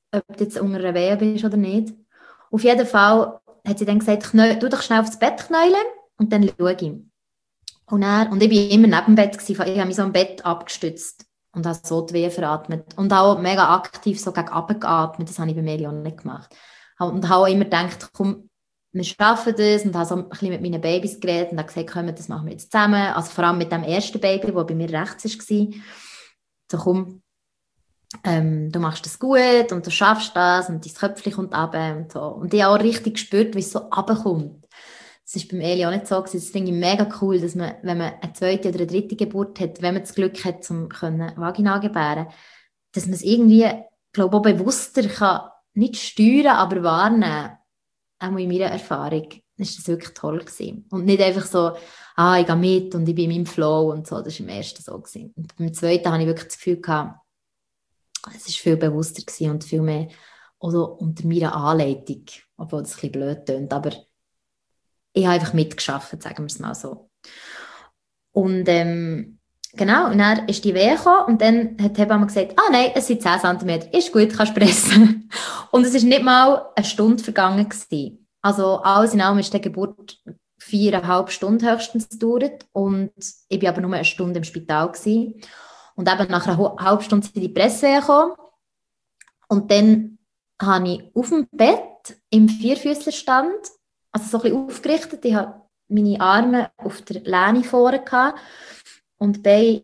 ob du jetzt unter einer Wehe bist oder nicht. Auf jeden Fall hat sie dann gesagt, tu doch schnell aufs Bett knäulen und dann schaue ich. Und ich war immer neben dem Bett, ich habe mich so am Bett abgestützt und habe so die Wehe veratmet. Und auch mega aktiv so gegen runter geatmet, das habe ich bei Meli auch nicht gemacht. Und habe auch immer gedacht, komm, wir schaffen das, und habe so ein bisschen mit meinen Babys geredet und habe gesagt, komm, das machen wir jetzt zusammen. Also vor allem mit dem ersten Baby, das bei mir rechts war. So, komm, du machst das gut und du schaffst das und dein Köpfchen kommt runter und so. Und ich habe auch richtig gespürt, wie es so runterkommt. Das war beim Eli auch nicht so gewesen. Das finde ich mega cool, dass man, wenn man eine zweite oder eine dritte Geburt hat, wenn man das Glück hat, um vaginal gebären, dass man es irgendwie, glaube ich, auch bewusster kann, nicht steuern, aber wahrnehmen. Auch in meiner Erfahrung ist das wirklich toll gewesen. Und nicht einfach so, ich gehe mit und ich bin in meinem Flow und so. Das war im ersten so gewesen. Und beim zweiten habe ich wirklich das Gefühl gehabt, es war viel bewusster gewesen und viel mehr oder unter meiner Anleitung, obwohl das ein bisschen blöd tönt, aber ich habe einfach mitgearbeitet, sagen wir es mal so. Und genau, und dann ist die Wehe gekommen und dann hat die Hebamme gesagt, nein, es sind 10 cm, ist gut, kannst pressen. Und es ist nicht mal eine Stunde vergangen gewesen. Also alles in allem ist die Geburt 4,5 Stunden höchstens gedauert und ich war aber nur eine Stunde im Spital gewesen. Und eben nach einer halben Stunde sind die Presswehen gekommen. Und dann habe ich auf dem Bett im Vierfüßlerstand, also so ein bisschen aufgerichtet, ich hatte meine Arme auf der Lehne vorne gehabt und bin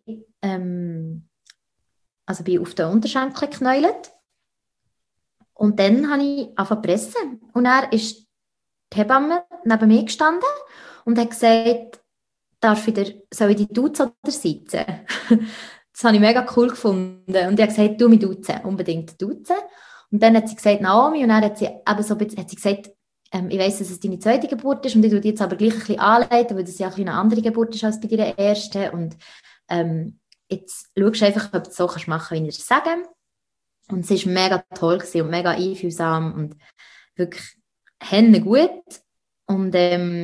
auf den Unterschenkel geknäult. Und dann habe ich angefangen zu pressen. Und dann ist die Hebamme neben mir gestanden und hat gesagt, soll ich dich duzen oder sitzen? Das habe ich mega cool gefunden. Und ich habe gesagt, du mich duzen, unbedingt duzen. Und dann hat sie gesagt, Naomi, und dann hat sie eben so hat sie gesagt, ich weiss, dass es deine zweite Geburt ist und ich tue dich jetzt aber gleich ein bisschen anleiten, weil das ja eine andere Geburt ist als bei deiner ersten. Und jetzt schaust du einfach, ob du es so machen kannst, wie ich es sage. Und es war mega toll und mega einfühlsam und wirklich gut. Und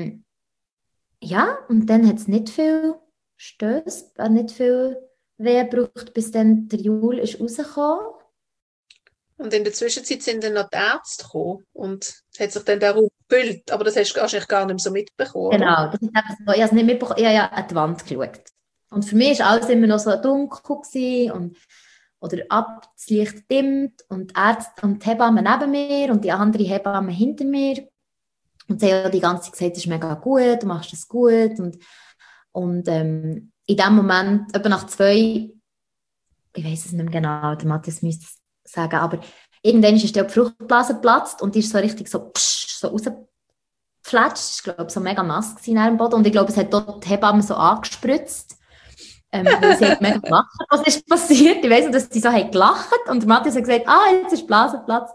und dann hat es nicht viel Stöße, nicht viel Weh gebraucht, bis dann der Jul ist rausgekommen. Und in der Zwischenzeit sind dann noch die Ärzte gekommen und hat sich dann der Raum gefüllt. Aber das hast du wahrscheinlich gar nicht mehr so mitbekommen. Genau, das ist eben so. Ich habe es nicht mitbekommen, ich habe ja an die Wand geschaut. Und für mich war alles immer noch so dunkel oder das Licht dimmt und die Ärzte und die Hebammen neben mir und die andere Hebamme hinter mir. Und sie haben die ganze Zeit gesagt, das ist mega gut, du machst das gut. Und in dem Moment, etwa nach 2, ich weiss es nicht mehr genau, der Matthias müsste es sagen, aber irgendwann ist die Fruchtblase geplatzt und die ist so richtig so rausgeflatscht. Ich glaube, so mega nass am Boden. Und ich glaube, es hat dort die Hebamme so angespritzt. Weil sie hat mega gelacht. Was ist passiert? Ich weiss nicht, dass sie so gelacht haben. Und Matthias hat gesagt, jetzt ist die Blase geplatzt.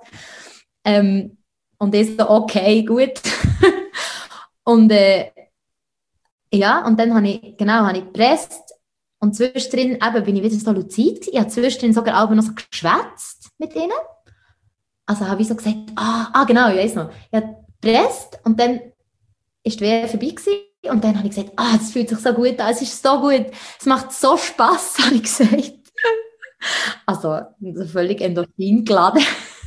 Und ich so, okay, gut. Und und dann habe ich gepresst. Und zwischendrin bin ich wieder so luzid gewesen. Ich habe zwischendrin sogar auch noch so geschwätzt mit ihnen. Also habe ich so gesagt, genau, ich weiss noch. Ich habe gepresst und dann ist die Wehe vorbei gewesen. Und dann habe ich gesagt, das fühlt sich so gut an, es ist so gut, es macht so Spass, habe ich gesagt. Also völlig Endorphin geladen.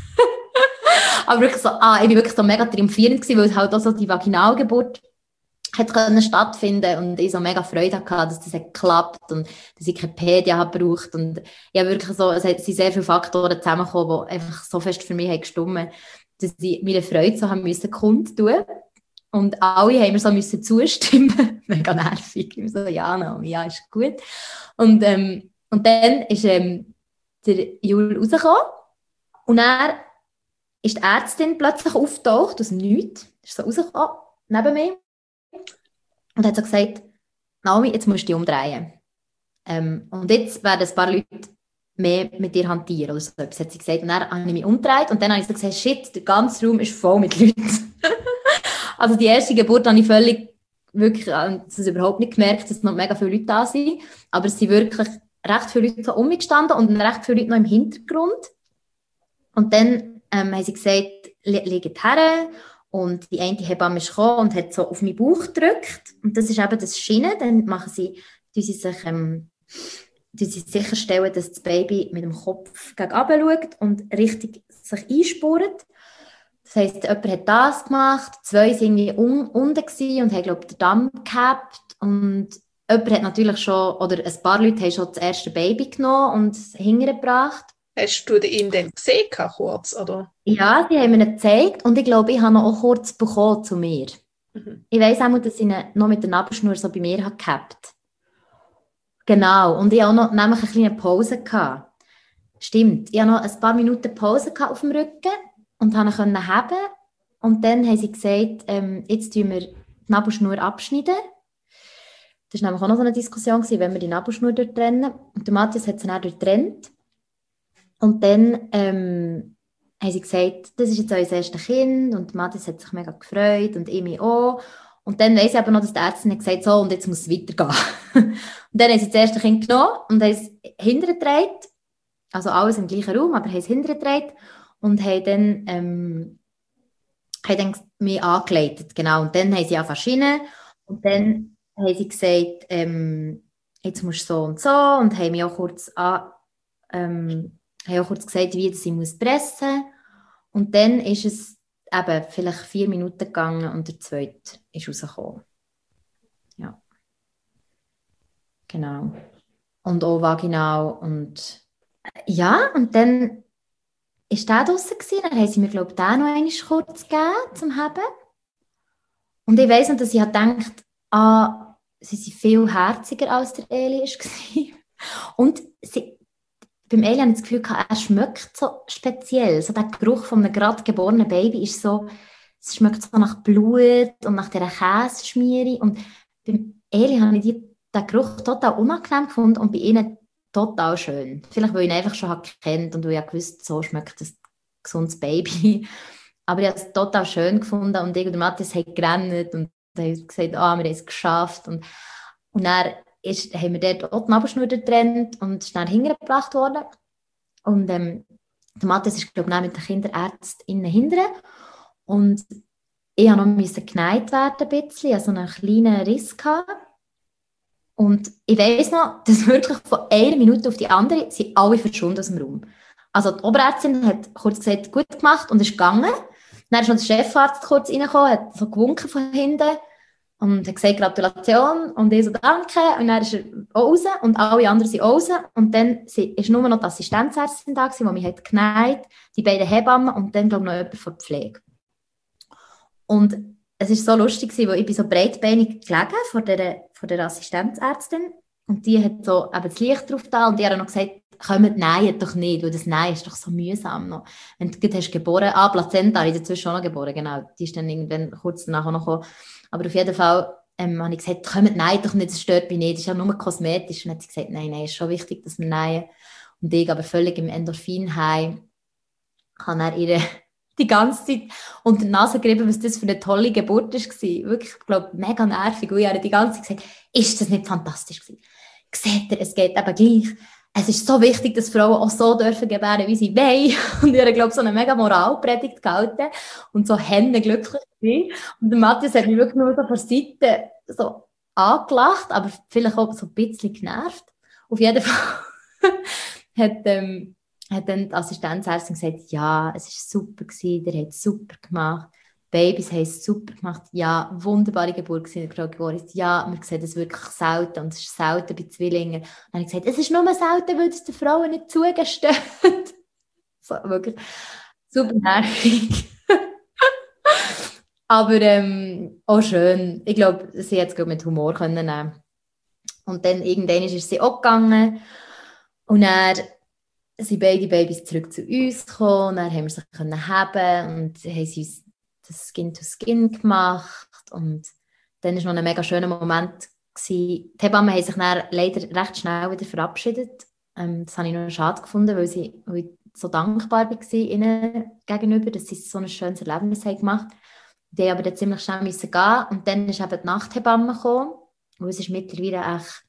Aber wirklich so, ich war wirklich so mega triumphierend gewesen, weil es halt auch so die Vaginalgeburt hat können stattfinden und ich so mega Freude hatte, dass das hat geklappt und dass ich keine Pädia habe gebraucht und ich habe wirklich so, es sind sehr viele Faktoren zusammengekommen, die einfach so fest für mich gestimmt, dass ich meine Freude so haben müssen kundtun. Und alle haben mir so müssen zustimmen. Mega nervig. Ich so, ja, Naomi, ja, ist gut. Und dann ist der Jul rausgekommen. Und dann ist die Ärztin plötzlich aufgetaucht aus dem Nichts. Ist so rausgekommen, neben mir. Und hat so gesagt, Naomi, jetzt musst du dich umdrehen. Und jetzt werden ein paar Leute mehr mit dir hantieren. Oder so etwas hat sie gesagt. Und dann habe ich mich umgedreht. Und dann habe ich so gesagt, shit, der ganze Raum ist voll mit Leuten. Also die erste Geburt habe ich wirklich das überhaupt nicht gemerkt, dass noch mega viele Leute da sind. Aber es sind wirklich recht viele Leute so um mich gestanden und recht viele Leute noch im Hintergrund. Und dann haben sie gesagt, liegt her. Und die eine Hebamme ist gekommen und hat so auf meinen Bauch gedrückt. Und das ist eben das Schienen. Dann machen sie sich sie sicherstellen, dass das Baby mit dem Kopf gegen runter schaut und richtig sich einspurt. Das heisst, jemand hat das gemacht, 2 waren irgendwie unten und haben, glaube ich, den Damm gehabt. Und jemand hat natürlich schon, oder ein paar Leute haben schon das erste Baby genommen und es hingebracht. Hast du ihn dann gesehen, kurz, oder? Ja, sie haben mir ihn gezeigt und ich glaube, ich habe ihn auch kurz bekommen zu mir. Mhm. Ich weiss auch, dass ich ihn noch mit der Nabelschnur so bei mir gehabt habe. Genau, und ich hatte auch noch nämlich eine kleine Pause gehabt. Stimmt, ich hatte noch ein paar Minuten Pause auf dem Rücken und konnte ihn heben. Und dann haben sie gesagt, jetzt tun wir die Nabelschnur abschneiden. Das war nämlich auch noch so eine Diskussion, wenn wir die Nabelschnur durchtrennen. Und der Matthias hat sie dann durchtrennt. Und dann haben sie gesagt, das ist jetzt euer erstes Kind. Und Matthias hat sich mega gefreut und ich mich auch. Und dann weiss ich aber noch, dass die Ärztin hat gesagt, so, und jetzt muss es weitergehen. Und dann haben sie das erste Kind genommen und haben es hintergedreht. Also alles im gleichen Raum, aber haben es hintergedreht. Und haben dann mich angeleitet. Genau. Und dann haben sie angefangen. Und dann haben sie gesagt, jetzt musst du so und so. Und haben mir auch kurz, haben auch kurz gesagt, wie ich muss pressen muss. Und dann ist es eben vielleicht 4 Minuten gegangen und der zweite ist rausgekommen. Ja. Genau. Und auch vaginal. Und ja, und dann war der draussen gewesen. Dann haben sie mir, glaube ich, den noch einmal kurz gegeben zum Haben. Und ich weiss noch, dass ich gedacht habe, sie sind viel herziger als der Eli war. Und beim Eli hatte ich das Gefühl, er schmeckt so speziell. So der Geruch von einem gerade geborenen Baby ist so, es schmeckt so nach Blut und nach dieser Käseschmiere. Und beim Eli habe ich den Geruch total unangenehm gefunden und bei ihnen total schön. Vielleicht, weil ich ihn einfach schon kennt und weil ich wusste, so schmeckt das gesundes Baby. Aber ich habe es total schön gefunden und ich und Matthias haben gerannt und haben gesagt, wir haben es geschafft. Und dann haben wir dort auch die Nabelschnur getrennt und ist dann hingebracht worden. Und der Matthias ist, glaube ich, mit der Kinderärztin hinterher. Und ich musste noch genäht werden ein bisschen, also einen kleinen Riss gehabt. Und ich weiss noch, dass wirklich von einer Minute auf die andere sind alle verschwunden aus dem Raum. Also die Oberärztin hat kurz gesagt, gut gemacht und ist gegangen. Dann ist noch der Chefarzt kurz reingekommen, hat so gewunken von hinten und hat gesagt, Gratulation und ich so, danke. Und dann ist er auch raus und alle anderen sind auch raus. Und dann war nur noch die Assistenzärztin da, die mich hat genäht, die beiden Hebammen und dann, glaube ich, noch jemand von der Pflege. Und es war so lustig, weil ich bin so breitbeinig gelegen vor der Assistenzärztin und die hat so eben das Licht drauf da und die hat noch gesagt, kommt nähen doch nicht, weil das Nähen ist doch so mühsam noch. Wenn du hast geboren, Plazenta, ich dazwischen auch noch geboren, genau, die ist dann irgendwann kurz danach auch noch gekommen. Aber auf jeden Fall habe ich gesagt, kommt nähen doch nicht, das stört mich nicht, das ist ja nur kosmetisch. Und dann hat sie gesagt, nein, es ist schon wichtig, dass wir nähen. Und ich aber völlig im Endorphin-High kann er ihre die ganze Zeit unter die Nase gerieben, was das für eine tolle Geburt war. Wirklich, ich glaube, mega nervig. Und ich habe die ganze Zeit gesagt, ist das nicht fantastisch gewesen? Seht ihr, es geht eben gleich. Es ist so wichtig, dass Frauen auch so dürfen gebären, wie sie wollen. Und ich habe, glaube ich, so eine mega Moralpredigt gehalten und so Hände glücklich gewesen. Und der Matthias hat mich wirklich nur so von der Seite so angelacht, aber vielleicht auch so ein bisschen genervt. Auf jeden Fall hat dann die Assistenzärztin gesagt, ja, es war super gewesen, der hat es super gemacht, Babys haben es super gemacht, ja, wunderbare Geburt gewesen, Frau Goris, ja, wir sehen das wirklich selten und es ist selten bei Zwillingen. Und dann habe ich gesagt, es ist nur selten, weil es den Frauen nicht zugesteht. So, wirklich super nervig. Aber auch schön. Ich glaube, sie hat es mit Humor können nehmen. Und dann irgendwann ist sie auch gegangen und dann sind beide Babys zurück zu uns gekommen, dann haben wir sie haben und haben sie uns das Skin-to-Skin gemacht und dann war noch ein mega schöner Moment gewesen. Die Hebammen haben sich dann leider recht schnell wieder verabschiedet. Das habe ich noch schade gefunden, weil ich so dankbar war ihnen gegenüber, dass sie so ein schönes Erlebnis haben gemacht haben. Die haben aber dann ziemlich schnell müssen gehen und dann ist eben die Nachthebamme gekommen, und es ist mittlerweile echt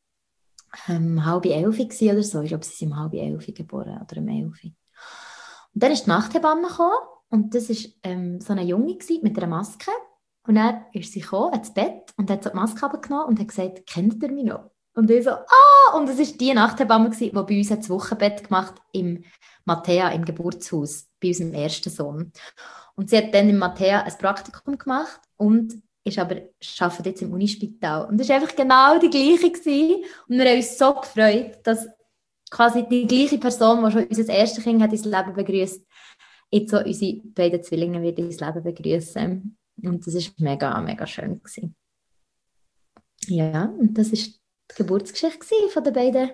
10:30 oder so. Ich glaube, sie sind 10:30 geboren oder 11. Und dann ist die Nachthebamme gekommen und das war so eine Junge mit einer Maske. Und dann ist sie gekommen ins Bett und hat so die Maske abgenommen und hat gesagt, kennt ihr mich noch? Und ich so, und es war die Nachthebamme, die bei uns das Wochenbett gemacht hat, im Mattea, im Geburtshaus, bei unserem ersten Sohn. Und sie hat dann im Mattea ein Praktikum gemacht und arbeitet jetzt im Unispital. Und das war einfach genau die gleiche gewesen. Und wir haben uns so gefreut, dass quasi die gleiche Person, die schon unser erstes Kind hat ins Leben begrüßt, jetzt so unsere beiden Zwillinge wird ins Leben begrüßen. Und das war mega, mega schön gewesen. Ja, und das war die Geburtsgeschichte von den beiden,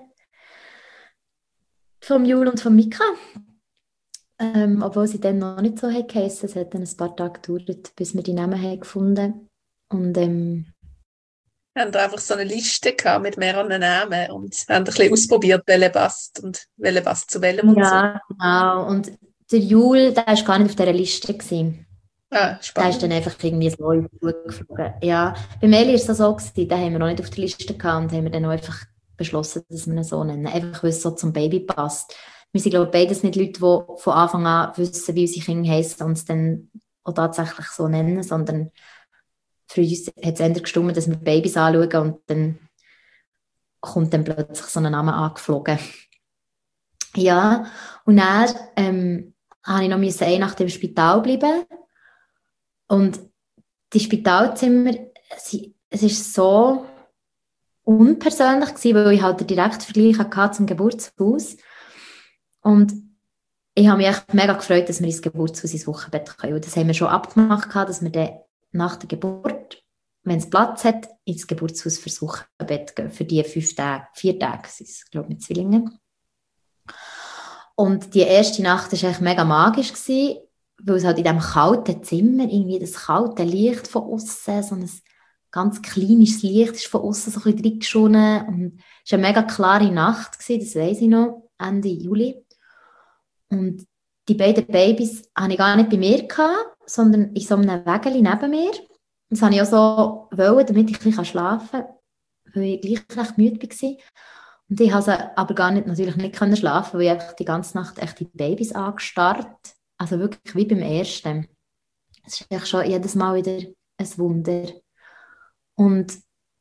vom Jul und von Mika. Obwohl sie dann noch nicht so geheissen. Es hat dann ein paar Tage gedauert, bis wir die Namen haben gefunden. Und wir haben da einfach so eine Liste gehabt mit mehreren Namen und haben ein bisschen ausprobiert, welcher passt und welcher passt zu welchem und so. ja, genau. Und der Jul, der war gar nicht auf dieser Liste gewesen. Der ist Spannend. dann einfach irgendwie so geflogen. Ja, bei Meli war es so gewesen, den haben wir noch nicht auf der Liste gehabt und haben wir dann auch einfach beschlossen, dass wir ihn so nennen. Einfach, weil es so zum Baby passt. Wir sind, glaube ich, beides nicht Leute, die von Anfang an wissen, wie unsere Kinder heissen und es dann auch tatsächlich so nennen, sondern für uns hat es eher gestimmt, dass wir Babys anschauen und dann kommt dann plötzlich so ein Name angeflogen. Ja, und dann musste ich noch eine Nacht im Spital bleiben. Und die Spitalzimmer, es war so unpersönlich gewesen, weil ich halt den direkten Vergleich hatte zum Geburtshaus. Und ich habe mich echt mega gefreut, dass wir ins Geburtshaus ins Wochenbett können. Und das haben wir schon abgemacht, dass wir dann nach der Geburt, wenn es Platz hat, ins Geburtshaus fürs Wochenbett gehen. Für die 4 Tage sind es, glaube ich, mit Zwillingen. Und die erste Nacht war echt mega magisch gewesen, weil es halt in diesem kalten Zimmer, irgendwie das kalte Licht von außen, so ein ganz kleines Licht ist von außen so ein bisschen reingeschonen. Und es war eine mega klare Nacht gewesen, das weiss ich noch, Ende Juli. Und die beiden Babys hatte ich gar nicht bei mir gehabt, sondern in so einem Wägeli neben mir. Das wollte ich auch so, damit ich ein bisschen schlafen kann, weil ich gleich recht müde war. Und ich konnte aber gar nicht, natürlich nicht schlafen, weil ich einfach die ganze Nacht echt die Babys angestarrt. Also wirklich wie beim ersten. Es ist echt schon jedes Mal wieder ein Wunder. Und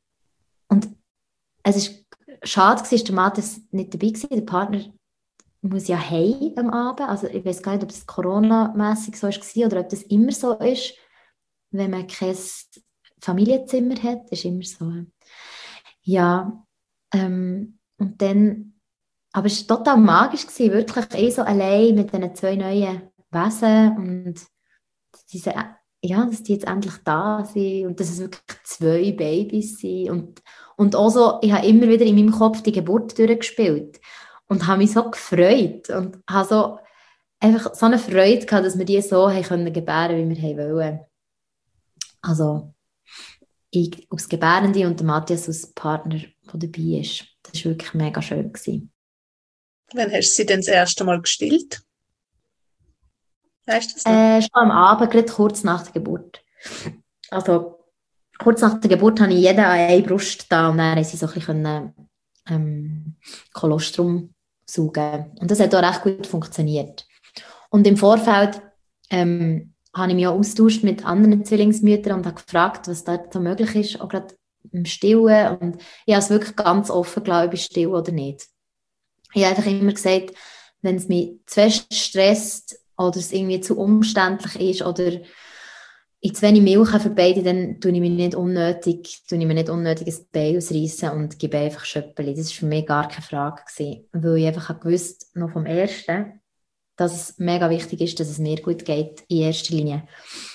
es war schade, dass der Matthias nicht dabei war. Der Partner muss ja heim am Abend. Also ich weiß gar nicht, ob es Corona-mässig so war oder ob das immer so ist, wenn man kein Familienzimmer hat. Das ist immer so. Ja, und dann, aber es war total magisch gewesen, wirklich so allein mit diesen 2 neuen Wesen und dass die jetzt endlich da sind und dass es wirklich 2 Babys sind und auch so, ich habe immer wieder in meinem Kopf die Geburt durchgespielt und habe mich so gefreut und habe so einfach so eine Freude gehabt, dass wir die so haben können gebären, wie wir wollen. Also ich als Gebärende und der Matthias als Partner, der dabei ist. Das war wirklich mega schön gewesen. Wann hast du sie denn das erste Mal gestillt? Weißt du das noch? Schon am Abend, gerade kurz nach der Geburt. Also, kurz nach der Geburt hatte ich jede an eine Brust da und dann konnte sie so ein bisschen Kolostrum saugen. Und das hat auch recht gut funktioniert. Und im Vorfeld habe ich mich auch austauscht mit anderen Zwillingsmüttern und habe gefragt, was da so möglich ist, auch gerade im Stillen. Und ich habe es wirklich ganz offen gelassen, ob ich still oder nicht. Ich habe einfach immer gesagt, wenn es mich zu fest stresst oder es irgendwie zu umständlich ist oder ich zu wenig Milch habe für beide, dann tue ich mir nicht unnötig ein Bein ausreissen und gebe einfach Schöppeli. Das war für mich gar keine Frage gewesen, weil ich einfach gewusst, noch vom Ersten, dass es mega wichtig ist, dass es mir gut geht, in erster Linie.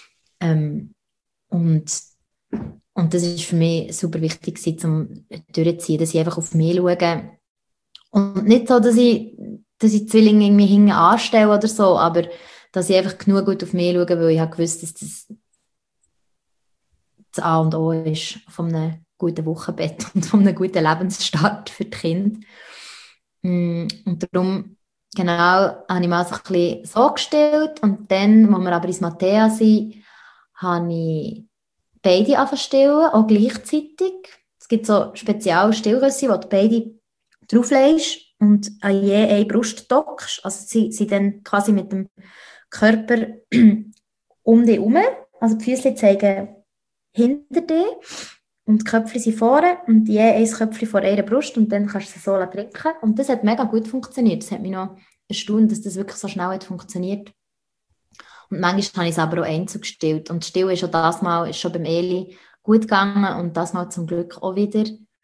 Und das ist für mich super wichtig gewesen, zum durchzuziehen, dass ich einfach auf mich schaue. Und nicht so, dass ich Zwillinge irgendwie hinten anstelle oder so, aber dass ich einfach genug gut auf mich schaue, weil ich habe gewusst, dass das A und O ist von einem guten Wochenbett und von einem guten Lebensstart für die Kinder. Und darum, genau, habe ich mal so ein bisschen so gestellt und dann, als wir aber ins Mattea sind, habe ich beide angefangen zu stillen, auch gleichzeitig. Es gibt so Spezial-Stillrüsse, wo du beide drauflegst und an je eine Brust dockst. Also sie dann quasi mit dem Körper um dich herum. Also die Füße zeigen hinter dir Und die Köpfe sind vorne und je ein Köpfchen vor ihrer Brust und dann kannst du sie so trinken. Und das hat mega gut funktioniert. Das hat mich noch erstaunt, dass das wirklich so schnell hat funktioniert. Und manchmal habe ich es aber auch einzeln gestillt. Und Stillen ist schon das Mal ist schon beim Eli gut gegangen und das Mal zum Glück auch wieder.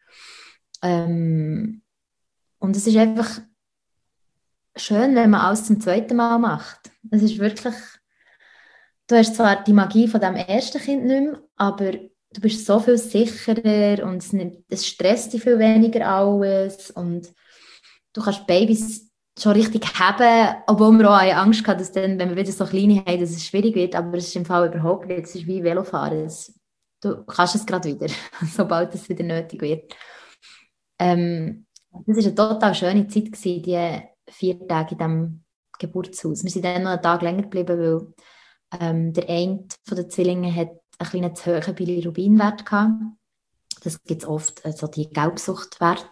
Und es ist einfach schön, wenn man alles zum zweiten Mal macht. Es ist wirklich, du hast zwar die Magie von dem ersten Kind nicht mehr, aber du bist so viel sicherer und es stresst dich viel weniger alles und du kannst Babys schon richtig haben, obwohl wir auch Angst hatten, dass dann, wenn wir wieder so kleine haben, dass es schwierig wird, aber es ist im Fall überhaupt nicht. Es ist wie Velofahren. Du kannst es gerade wieder, sobald es wieder nötig wird. Das war eine total schöne Zeit gewesen, die 4 Tage in diesem Geburtshaus. Wir sind dann noch einen Tag länger geblieben, weil der eine von den Zwillingen hat einen kleinen zu hohen Bilirubinwert gehabt. Das gibt es oft, also die Gelbsuchtwerte.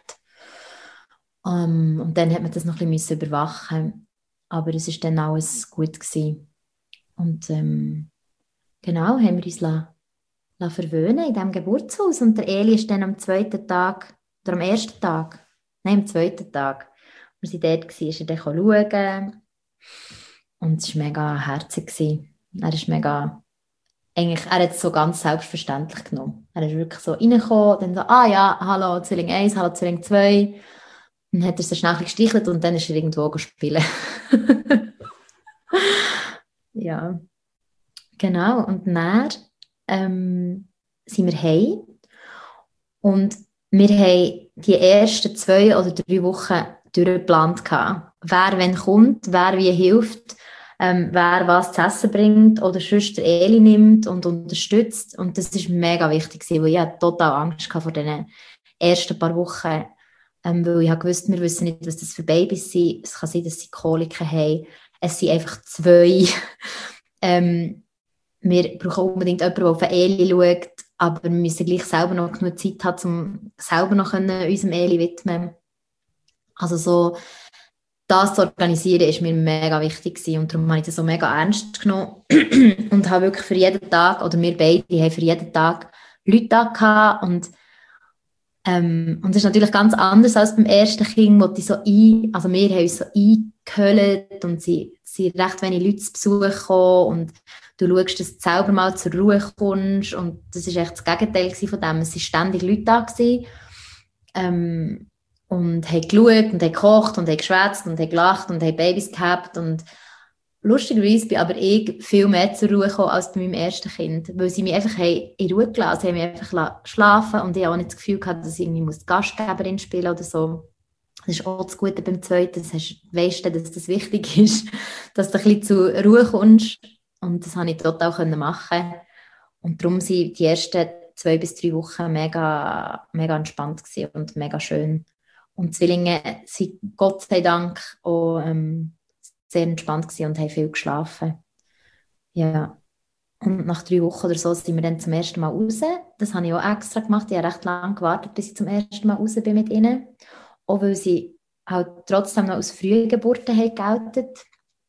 Und dann hat man das noch ein bisschen überwachen. Aber es war dann alles gut gewesen. Und genau, haben wir uns verwöhnen in diesem Geburtshaus. Und der Eli ist dann am zweiten Tag, oder am ersten Tag, nein, am zweiten Tag, als er dort war, ist er dann schauen. Und es war mega herzig. Er ist mega, eigentlich, er hat es so ganz selbstverständlich genommen. Er ist wirklich so reingekommen, dann so, ja, hallo Zwilling 1, hallo Zwilling 2. Dann hat er so schnell gestichelt und dann ist er irgendwo spielen. Ja, genau. Und dann sind wir heim. Und wir haben die ersten 2 oder 3 Wochen durchgeplant gehabt. Wer wenn kommt, wer wie hilft, wer was zu essen bringt oder sonst der Eli nimmt und unterstützt. Und das war mega wichtig, weil ich hatte total Angst vor den ersten paar Wochen. Weil ich wusste, wir wissen nicht, was das für Babys sind. Es kann sein, dass sie Koliken haben. Es sind einfach 2. Wir brauchen unbedingt jemanden, der auf den Eli schaut, aber wir müssen gleich selber noch genug Zeit haben, um selber noch unserem Eli widmen. Also so, das zu organisieren, ist mir mega wichtig gewesen und darum habe ich das so mega ernst genommen und habe wirklich für jeden Tag, oder wir beide haben für jeden Tag Leute da gehabt und das ist natürlich ganz anders als beim ersten Kind, wo die so also wir haben uns so eingehüllt und sie sind recht wenig Leute zu Besuch gekommen und du schaust, dass du selber mal zur Ruhe kommst und das war echt das Gegenteil von dem. Es waren ständig Leute da gewesen, und haben geschaut und haben gekocht und haben geschwätzt und haben gelacht und haben Babys gehabt und lustigerweise bin aber ich viel mehr zur Ruhe gekommen als bei meinem ersten Kind, weil sie mich einfach in Ruhe gelassen haben. Sie haben mich einfach schlafen und ich habe auch nicht das Gefühl gehabt, dass ich irgendwie die Gastgeberin spielen oder so. Das ist auch das Gute beim Zweiten, das weisst du, dass das wichtig ist, dass du ein bisschen zur Ruhe kommst und das konnte ich total machen. Und darum waren die ersten 2 bis 3 Wochen mega, mega entspannt gewesen und mega schön. Und die Zwillinge sind Gott sei Dank auch sehr entspannt gewesen und haben viel geschlafen. Ja. Und nach 3 Wochen oder so sind wir dann zum ersten Mal raus. Das habe ich auch extra gemacht. Ich habe recht lange gewartet, bis ich zum ersten Mal raus bin mit ihnen. Auch weil sie halt trotzdem noch aus frühen Geburten haben geoutet.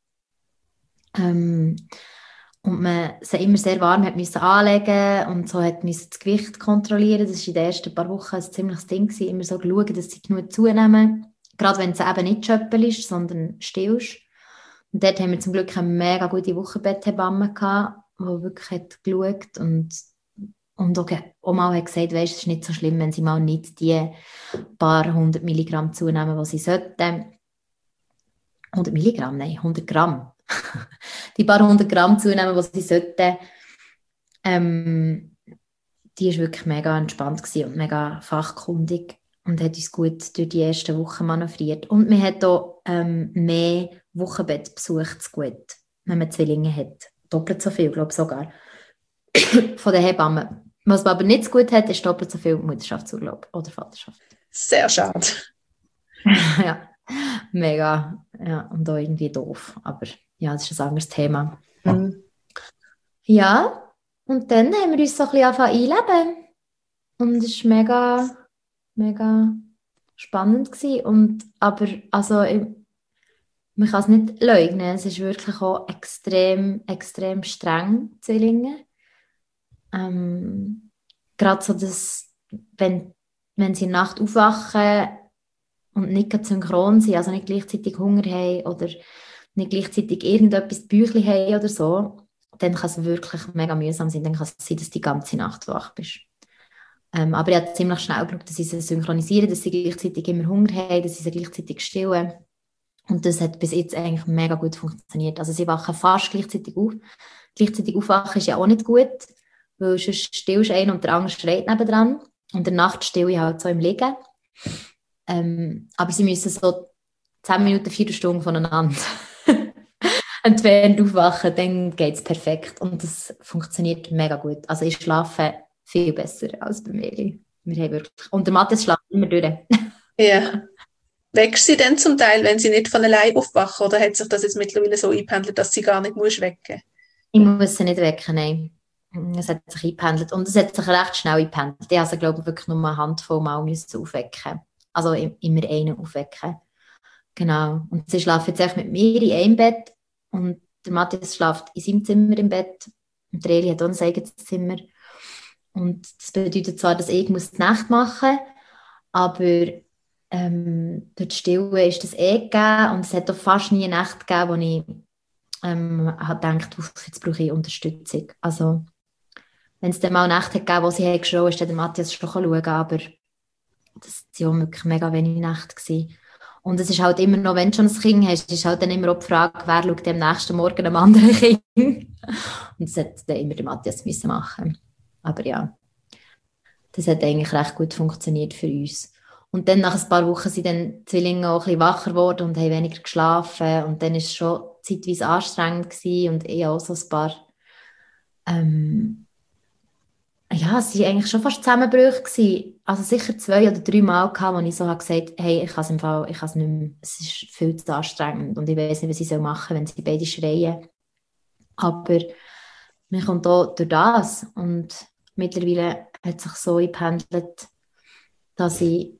Und man sie immer sehr warm hat müssen anlegen und so hat müssen das Gewicht kontrollieren. Das war in den ersten paar Wochen ein ziemliches Ding gewesen. Immer so schauen, dass sie genug zunehmen. Gerade wenn es eben nicht Schöppel ist, sondern still ist. Und dort haben wir zum Glück eine mega gute Wochenbetthebamme gehabt, die wirklich hat geschaut und auch mal hat gesagt, weisst, es ist nicht so schlimm, wenn sie mal nicht die paar 100 Milligramm zunehmen, die sie sollten. 100 Milligramm? Nein, 100 Gramm. Die paar 100 Gramm zunehmen, die sie sollten. Die war wirklich mega entspannt und mega fachkundig und hat uns gut durch die ersten Wochen manövriert. Und man hat auch mehr Wochenbettbesuch zu gut, wenn man Zwillinge hat. Doppelt so viel, glaube ich sogar, von den Hebammen. Was man aber nicht so gut hat, ist doppelt so viel Mutterschaftsurlaub oder Vaterschaft. Sehr schade. Ja, mega. Ja, und auch irgendwie doof. Aber ja, das ist ein anderes Thema. Mhm. Ja, und dann haben wir uns so ein bisschen angefangen einleben. Und es war mega, mega spannend gewesen. Aber also, man kann es nicht leugnen. Es ist wirklich auch extrem, extrem streng, Zwillinge. Gerade so das wenn sie in der Nacht aufwachen und nicht gerade synchron sind, also nicht gleichzeitig Hunger haben oder nicht gleichzeitig irgendetwas Bäuchli haben oder so, dann kann es wirklich mega mühsam sein. Dann kann es sein, dass du die ganze Nacht wach bist. Aber ich habe ziemlich schnell gebraucht, dass sie sich synchronisieren, dass sie gleichzeitig immer Hunger haben, dass sie sich gleichzeitig stillen. Und das hat bis jetzt eigentlich mega gut funktioniert. Also sie wachen fast gleichzeitig auf. Gleichzeitig aufwachen ist ja auch nicht gut, weil sonst stillst du einen und der andere schreit nebendran. Und in der Nacht stille ich halt so im Liegen. Aber sie müssen so 10 Minuten, 4 Stunden voneinander entfernt aufwachen, dann geht es perfekt. Und das funktioniert mega gut. Also ich schlafe viel besser als bei Meli. Wir haben wirklich... Und der Matthias schläft immer durch. Ja. Wächst sie denn zum Teil, wenn sie nicht von allein aufwachen? Oder hat sich das jetzt mittlerweile so eingependelt, dass sie gar nicht muss wecken? Ich muss sie nicht wecken, nein. Es hat sich eingependelt. Und es hat sich recht schnell eingependelt. Ich habe glaube ich, wirklich nur eine Handvoll Mal aufwecken. Also immer einen aufwecken. Genau. Und sie schlafen jetzt echt mit mir in einem Bett. Und der Matthias schläft in seinem Zimmer im Bett. Und der Eli hat auch ein eigenes Zimmer. Und das bedeutet zwar, dass ich die Nacht machen muss, aber durch die Stille ist das gegeben. Und es hat auch fast nie eine Nacht gegeben, wo ich habe gedacht, jetzt brauche ich Unterstützung. Also, wenn es dann mal eine Nacht gegeben hat, wo sie geschrien ist, dann der Matthias schon schauen, aber das war ja wirklich mega wenig Nacht gewesen. Und es ist halt immer noch, wenn du schon ein Kind hast, ist halt dann immer auch die Frage, wer schaut am nächsten Morgen einem anderen Kind. Und das hat dann immer der Matthias müssen machen. Aber ja, das hat eigentlich recht gut funktioniert für uns. Und dann nach ein paar Wochen sind dann die Zwillinge auch ein bisschen wacher geworden und haben weniger geschlafen. Und dann war es schon zeitweise anstrengend gewesen. Und ich auch so ein paar... ja, es waren eigentlich schon fast Zusammenbrüche gewesen. Also sicher 2 oder 3 Mal gehabt, wo ich so gesagt habe, hey, ich kann es nicht mehr, es ist viel zu anstrengend und ich weiß nicht, was ich machen soll, wenn sie beide schreien. Aber mir kommt auch durch das und mittlerweile hat es sich so eingependelt, dass ich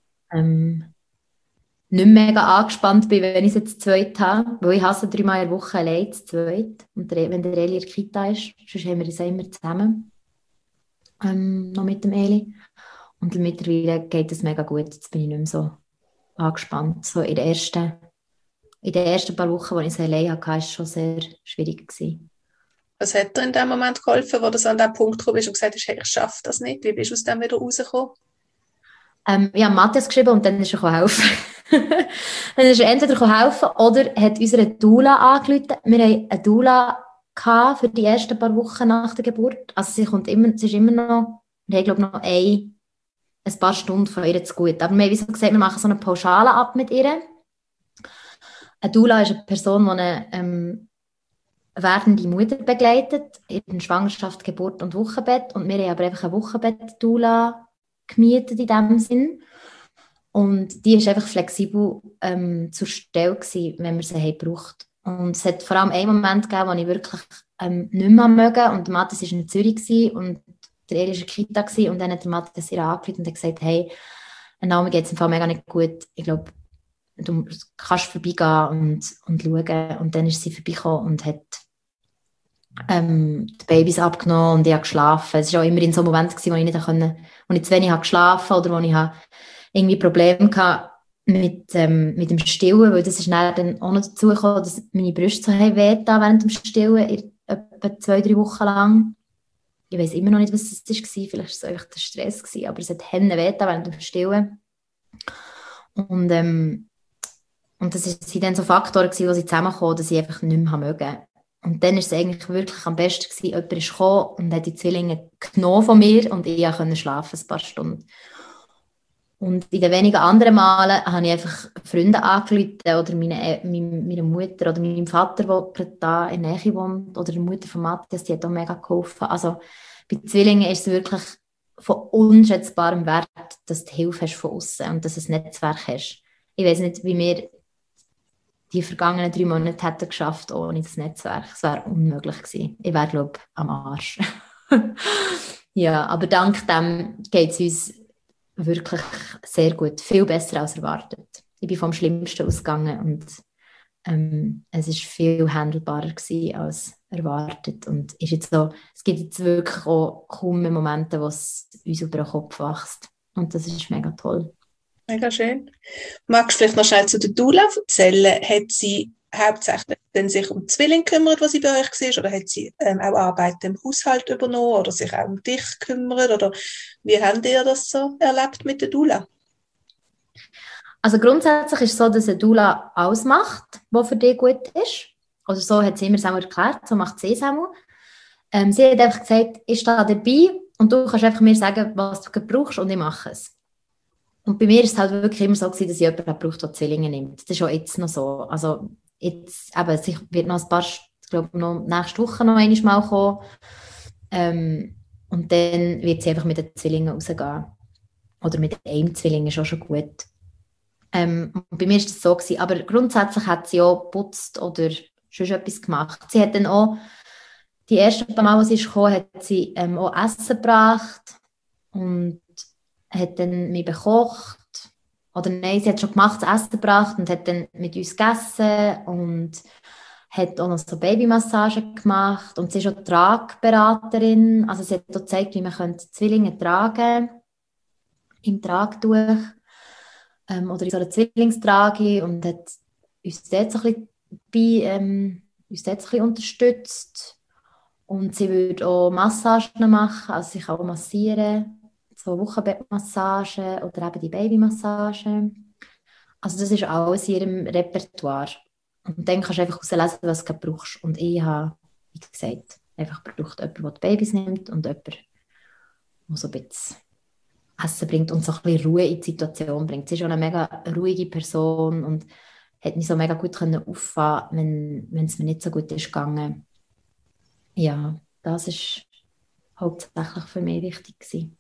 nicht mehr mega angespannt bin, wenn ich es jetzt zu zweit habe, weil ich hasse 3 Mal in der Woche allein zu zweit und wenn der Eli in der Kita ist, sonst haben wir es immer zusammen. Noch mit dem Eli. Und mittlerweile geht es mega gut. Jetzt bin ich nicht mehr so angespannt. So in den ersten paar Wochen, als ich es allein hatte, war es schon sehr schwierig gewesen. Was hat dir in dem Moment geholfen, wo du so an den Punkt gekommen bist und gesagt hast, hey, ich schaffe das nicht? Wie bist du aus dem wieder rausgekommen? Ich habe Matthias geschrieben und dann ist er helfen. Dann ist er entweder helfen oder hat unsere Doula angerufen. Wir haben eine Doula für die ersten paar Wochen nach der Geburt. Also sie ist immer noch, wir haben glaube ich noch ein paar Stunden von ihr zu gut. Aber wir haben wie so gesagt, wir machen so eine Pauschale ab mit ihr. Eine Doula ist eine Person, die eine werdende Mutter begleitet, in Schwangerschaft, Geburt und Wochenbett. Und wir haben aber einfach eine Wochenbett-Doula gemietet in diesem Sinn. Und die war einfach flexibel zur Stelle gewesen, wenn wir sie gebraucht haben. Und es hat vor allem einen Moment gegeben, wo ich wirklich nicht mehr mögen. Und Matthias war in Zürich und der Eli war in der Kita gewesen, und dann hat der Matthias ihr angerufen und hat gesagt, hey, mir geht es im Fall mega nicht gut. Ich glaube, du kannst vorbeigehen und schauen. Und dann ist sie vorbeigekommen und hat die Babys abgenommen und ich habe geschlafen. Es war auch immer in so einem Moment, wo ich nicht konnte, wo ich zu wenig geschlafen habe oder wo ich irgendwie Probleme hatte mit dem Stillen, weil das ist dann auch noch dazu gekommen, dass meine Brüste so wehgetan während dem Stillen, etwa 2-3 Wochen lang. Ich weiss immer noch nicht, was das war, vielleicht war es einfach der Stress gewesen, aber es hat wehgetan während dem Stillen. Und das waren dann so Faktoren gewesen, wo sie zusammenkamen, dass ich einfach nicht mehr mögen. Und dann war es eigentlich wirklich am besten gewesen, jemand ist gekommen und hat die Zwillinge genommen von mir und ich konnte schlafen ein paar Stunden. Und in den wenigen anderen Malen habe ich einfach Freunde angerufen oder meine Mutter oder meinem Vater, der gerade da in der Nähe wohnt, oder die Mutter von Matthias, die hat auch mega geholfen. Also bei Zwillingen ist es wirklich von unschätzbarem Wert, dass du Hilfe hast von außen und dass du ein Netzwerk hast. Ich weiss nicht, wie wir die vergangenen 3 Monate hätten geschafft ohne das Netzwerk. Es wäre unmöglich gewesen. Ich wäre, glaube ich, am Arsch. Ja, aber dank dem geht es uns wirklich sehr gut. Viel besser als erwartet. Ich bin vom Schlimmsten ausgegangen und es war viel handelbarer gewesen als erwartet. Es gibt jetzt wirklich auch kaum mehr Momente, wo es uns über den Kopf wächst. Und das ist mega toll. Mega schön. Magst du vielleicht noch schnell zu der Doula erzählen? Hat sie hauptsächlich dann sich um die Zwillinge gekümmert, was sie bei euch war? Oder hat sie auch Arbeit im Haushalt übernommen oder sich auch um dich gekümmert? Oder wie habt ihr das so erlebt mit der Doula? Also grundsätzlich ist es so, dass eine Doula alles macht, was für dich gut ist. Oder so hat sie immer es erklärt, so macht sie es auch. Sie hat einfach gesagt, ich stehe dabei und du kannst einfach mir sagen, was du brauchst und ich mache es. Und bei mir ist es halt wirklich immer so gewesen, dass ich jemanden braucht, der Zwillinge nimmt. Das ist auch jetzt noch so. Also jetzt, eben, ich wird noch ein paar, ich glaube, noch nächste Woche noch einmal kommen. Und dann wird sie einfach mit den Zwillingen rausgehen. Oder mit einem Zwilling ist auch schon gut. Und bei mir war das so gewesen. Aber grundsätzlich hat sie auch geputzt oder schon etwas gemacht. Sie hat dann auch, die ersten paar Mal, als sie kam, hat sie auch Essen gebracht und hat dann mich bekocht. Oder nein, sie hat schon gemacht, das Essen gebracht und hat dann mit uns gegessen und hat auch noch so Babymassagen gemacht. Und sie ist auch Tragberaterin. Also sie hat auch gezeigt, wie man Zwillinge tragen kann. Im Tragtuch. Oder in so einer Zwillingstrage. Und hat uns dort so ein bisschen unterstützt. Und sie würde auch Massagen machen. Also sie kann auch massieren. So Wochenbettmassagen oder eben die Babymassagen. Also das ist alles in ihrem Repertoire. Und dann kannst du einfach herauslesen, was du brauchst. Und ich habe, wie gesagt, einfach gebraucht, jemanden, der die Babys nimmt und jemanden, der so ein bisschen Essen bringt und so ein bisschen Ruhe in die Situation bringt. Sie ist auch eine mega ruhige Person und hat mich so mega gut auffangen, wenn es mir nicht so gut ist gegangen. Ja, das ist hauptsächlich für mich wichtig gewesen.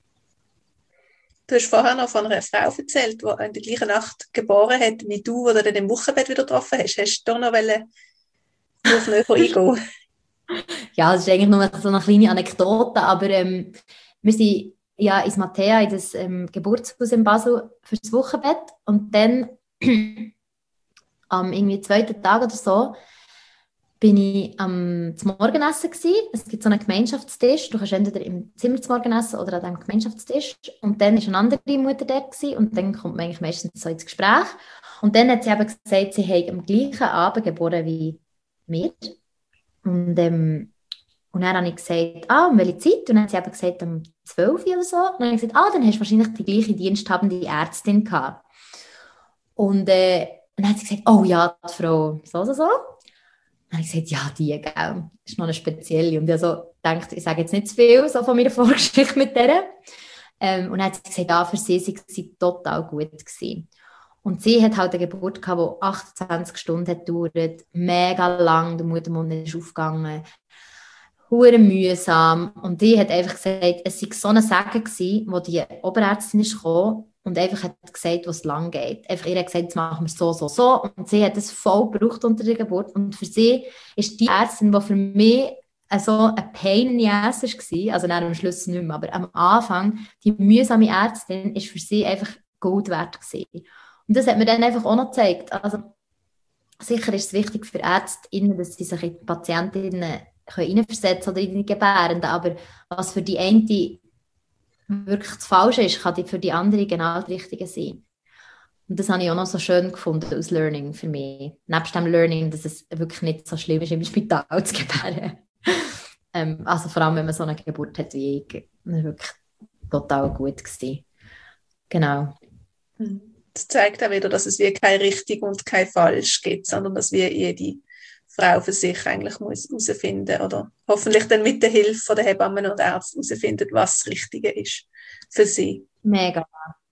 Du hast vorher noch von einer Frau erzählt, die in der gleichen Nacht geboren hat, wie du, wo du dann im Wochenbett wieder getroffen hast. Hast du da noch auf näher eingehen? Ja, das ist eigentlich nur so eine kleine Anekdote, aber wir sind ja ins Mattea, in das Geburtshaus in Basel, für das Wochenbett. Und dann, am irgendwie 2. Tag oder so, bin ich zum Morgenessen gewesen. Es gibt so einen Gemeinschaftstisch. Du kannst entweder im Zimmer zum Morgenessen oder an diesem Gemeinschaftstisch. Und dann war eine andere Mutter dort gewesen. Und dann kommt man eigentlich meistens so ins Gespräch. Und dann hat sie eben gesagt, sie habe am gleichen Abend geboren wie wir. Und dann habe ich gesagt, um welche Zeit? Und dann hat sie eben gesagt, um 12 Uhr oder so. Und dann habe ich gesagt, dann hast du wahrscheinlich die gleiche diensthabende Ärztin gehabt. Und dann hat sie gesagt, oh ja, die Frau so. Dann habe ich gesagt, ja, die, gell, das ist noch eine spezielle. Und ich so gedacht, ich sage jetzt nicht zu viel so von meiner Vorgeschichte mit der. Und dann hat sie gesagt, ja, für sie sei sie total gut gewesen. Und sie hat halt eine Geburt gehabt, die 28 Stunden hat gedauert, mega lang, der Muttermund ist aufgegangen, hure mühsam. Und die hat einfach gesagt, es sei so ein Segen gewesen, wo die Oberärztin ist gekommen und einfach hat gesagt, was lang geht. Einfach, ihr hat gesagt, jetzt machen wir so. Und sie hat es voll gebraucht unter der Geburt. Und für sie ist die Ärztin, die für mich so ein Pain in the Ass war, also dann am Schluss nicht mehr, aber am Anfang, die mühsame Ärztin, ist für sie einfach Gold wert gewesen. Und das hat mir dann einfach auch noch gezeigt. Also, sicher ist es wichtig für Ärztinnen, dass sie sich in die Patientinnen hineinversetzen oder in die Gebärenden, aber was für die eine wirklich das Falsche ist, kann für die andere genau das Richtige sein. Und das habe ich auch noch so schön gefunden als Learning für mich. Nebst dem Learning, dass es wirklich nicht so schlimm ist, im Spital zu gebären. Also vor allem, wenn man so eine Geburt hat wie ich. Das war wirklich total gut gewesen. Genau. Das zeigt auch wieder, dass es wie kein richtig und kein falsch gibt, sondern dass wir jede Frau für sich eigentlich muss herausfinden oder hoffentlich dann mit der Hilfe der Hebammen und Ärzte herausfinden, was das Richtige ist für sie. Mega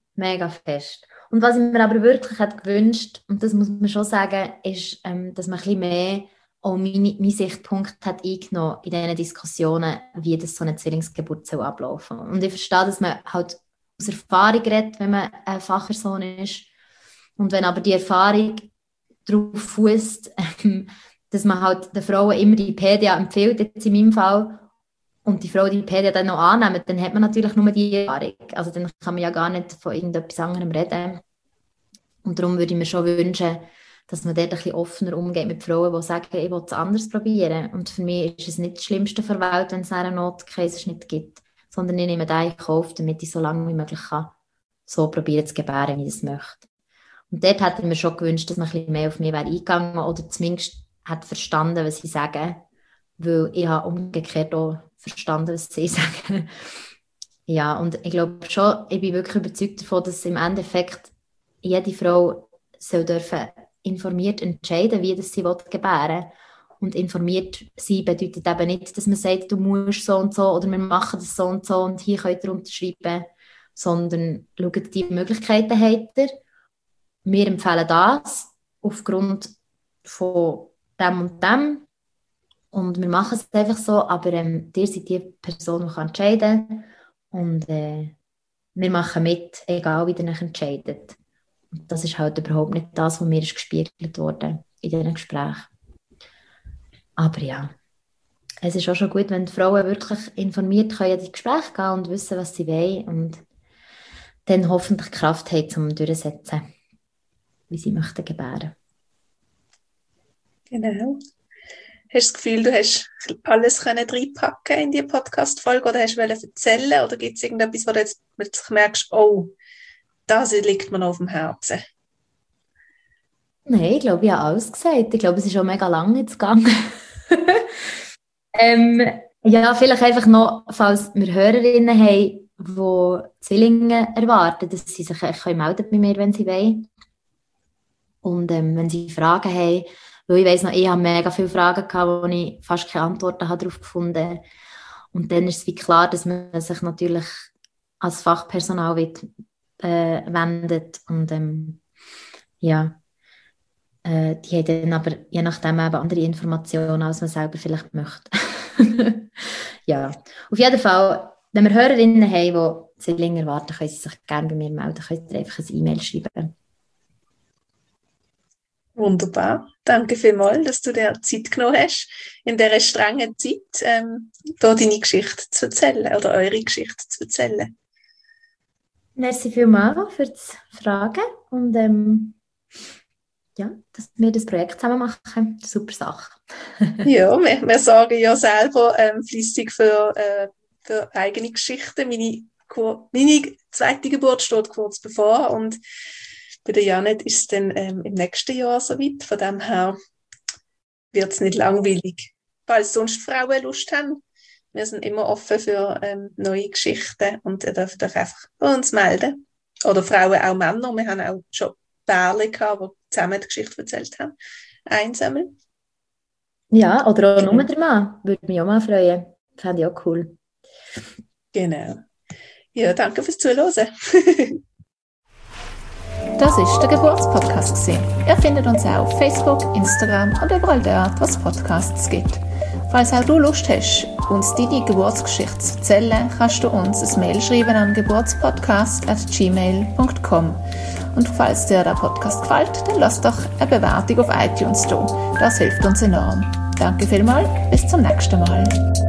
fest. Und was ich mir aber wirklich hätte gewünscht, und das muss man schon sagen, ist, dass man ein bisschen mehr auch meinen Sichtpunkt hat eingenommen in diesen Diskussionen, wie das so eine Zwillingsgeburt soll ablaufen. Und ich verstehe, dass man halt aus Erfahrung redet, wenn man eine Fachperson ist. Und wenn aber die Erfahrung darauf fußt, dass man halt den Frauen immer die PDA empfiehlt, jetzt in meinem Fall, und die Frau die PDA dann noch annimmt, dann hat man natürlich nur die Erfahrung. Also dann kann man ja gar nicht von irgendetwas anderem reden. Und darum würde ich mir schon wünschen, dass man dort ein bisschen offener umgeht mit Frauen, die sagen, ich will es anders probieren. Und für mich ist es nicht das Schlimmste der Welt, wenn es einen Notkäseschnitt gibt, sondern ich nehme den in Kauf, damit ich so lange wie möglich kann, so probieren zu gebären, wie ich es möchte. Und dort hätte ich mir schon gewünscht, dass man ein bisschen mehr auf mich wäre eingegangen oder zumindest hat verstanden, was sie sagen, weil ich habe umgekehrt auch verstanden, was sie sagen. Ja, und ich glaube schon, ich bin wirklich überzeugt davon, dass im Endeffekt jede Frau soll dürfen informiert entscheiden, wie das sie gebären will. Und informiert sein bedeutet eben nicht, dass man sagt, du musst so und so oder wir machen das so und hier könnt ihr unterschreiben, sondern schaut, die Möglichkeiten habt ihr. Wir empfehlen das aufgrund von dem und dem und wir machen es einfach so, aber ihr seid die Person, die entscheiden kann und wir machen mit, egal wie ihr euch entscheidet. Und das ist halt überhaupt nicht das, was mir ist gespiegelt wurde in diesen Gesprächen. Aber ja, es ist auch schon gut, wenn die Frauen wirklich informiert können in die Gespräche gehen und wissen, was sie wollen und dann hoffentlich Kraft haben, um durchzusetzen, wie sie möchten gebären. Genau. Hast du das Gefühl, du hast alles reinpacken in die Podcast-Folge oder hast du erzählen oder gibt es irgendetwas, wo du jetzt merkst, oh, das liegt mir noch auf dem Herzen? Nein, ich glaube, ich habe alles gesagt. Ich glaube, es ist schon mega lange jetzt gegangen. Ja, vielleicht einfach noch, falls wir Hörerinnen haben, die Zwillinge erwarten, dass sie sich melden bei mir, wenn sie wollen. Und wenn sie Fragen haben, weil ich weiss noch, ich habe mega viele Fragen gehabt, wo ich fast keine Antworten darauf gefunden habe. Und dann ist es wie klar, dass man sich natürlich als Fachpersonal wendet. Und ja, die haben dann aber je nachdem eben andere Informationen, als man selber vielleicht möchte. Ja, auf jeden Fall, wenn wir Hörerinnen haben, die Zwillinge erwarten, können sie sich gerne bei mir melden, können sie einfach eine E-Mail schreiben. Wunderbar. Danke vielmals, dass du dir Zeit genommen hast, in dieser strengen Zeit, da deine Geschichte zu erzählen oder eure Geschichte zu erzählen. Merci vielmals für das Fragen und ja, dass wir das Projekt zusammen machen. Super Sache. Ja, wir sorgen ja selber fleissig für eigene Geschichten. Meine zweite Geburt steht kurz bevor und bei der Janet ist es dann im nächsten Jahr soweit. Von dem her wird es nicht langweilig. Falls sonst Frauen Lust haben, wir sind immer offen für neue Geschichten und ihr dürft euch einfach bei uns melden. Oder Frauen, auch Männer. Wir haben auch schon Pärchen gehabt, die zusammen die Geschichte erzählt haben. Einsammeln. Ja, oder auch nur der Mann. Würde mich auch mal freuen. Fände ich auch cool. Genau. Ja, danke fürs Zuhören. Das ist der Geburtspodcast. Ihr findet uns auch auf Facebook, Instagram und überall dort, wo es Podcasts gibt. Falls auch du Lust hast, uns deine Geburtsgeschichte zu erzählen, kannst du uns ein Mail schreiben an geburtspodcast@gmail.com. Und falls dir der Podcast gefällt, dann lass doch eine Bewertung auf iTunes da. Das hilft uns enorm. Danke vielmals, bis zum nächsten Mal.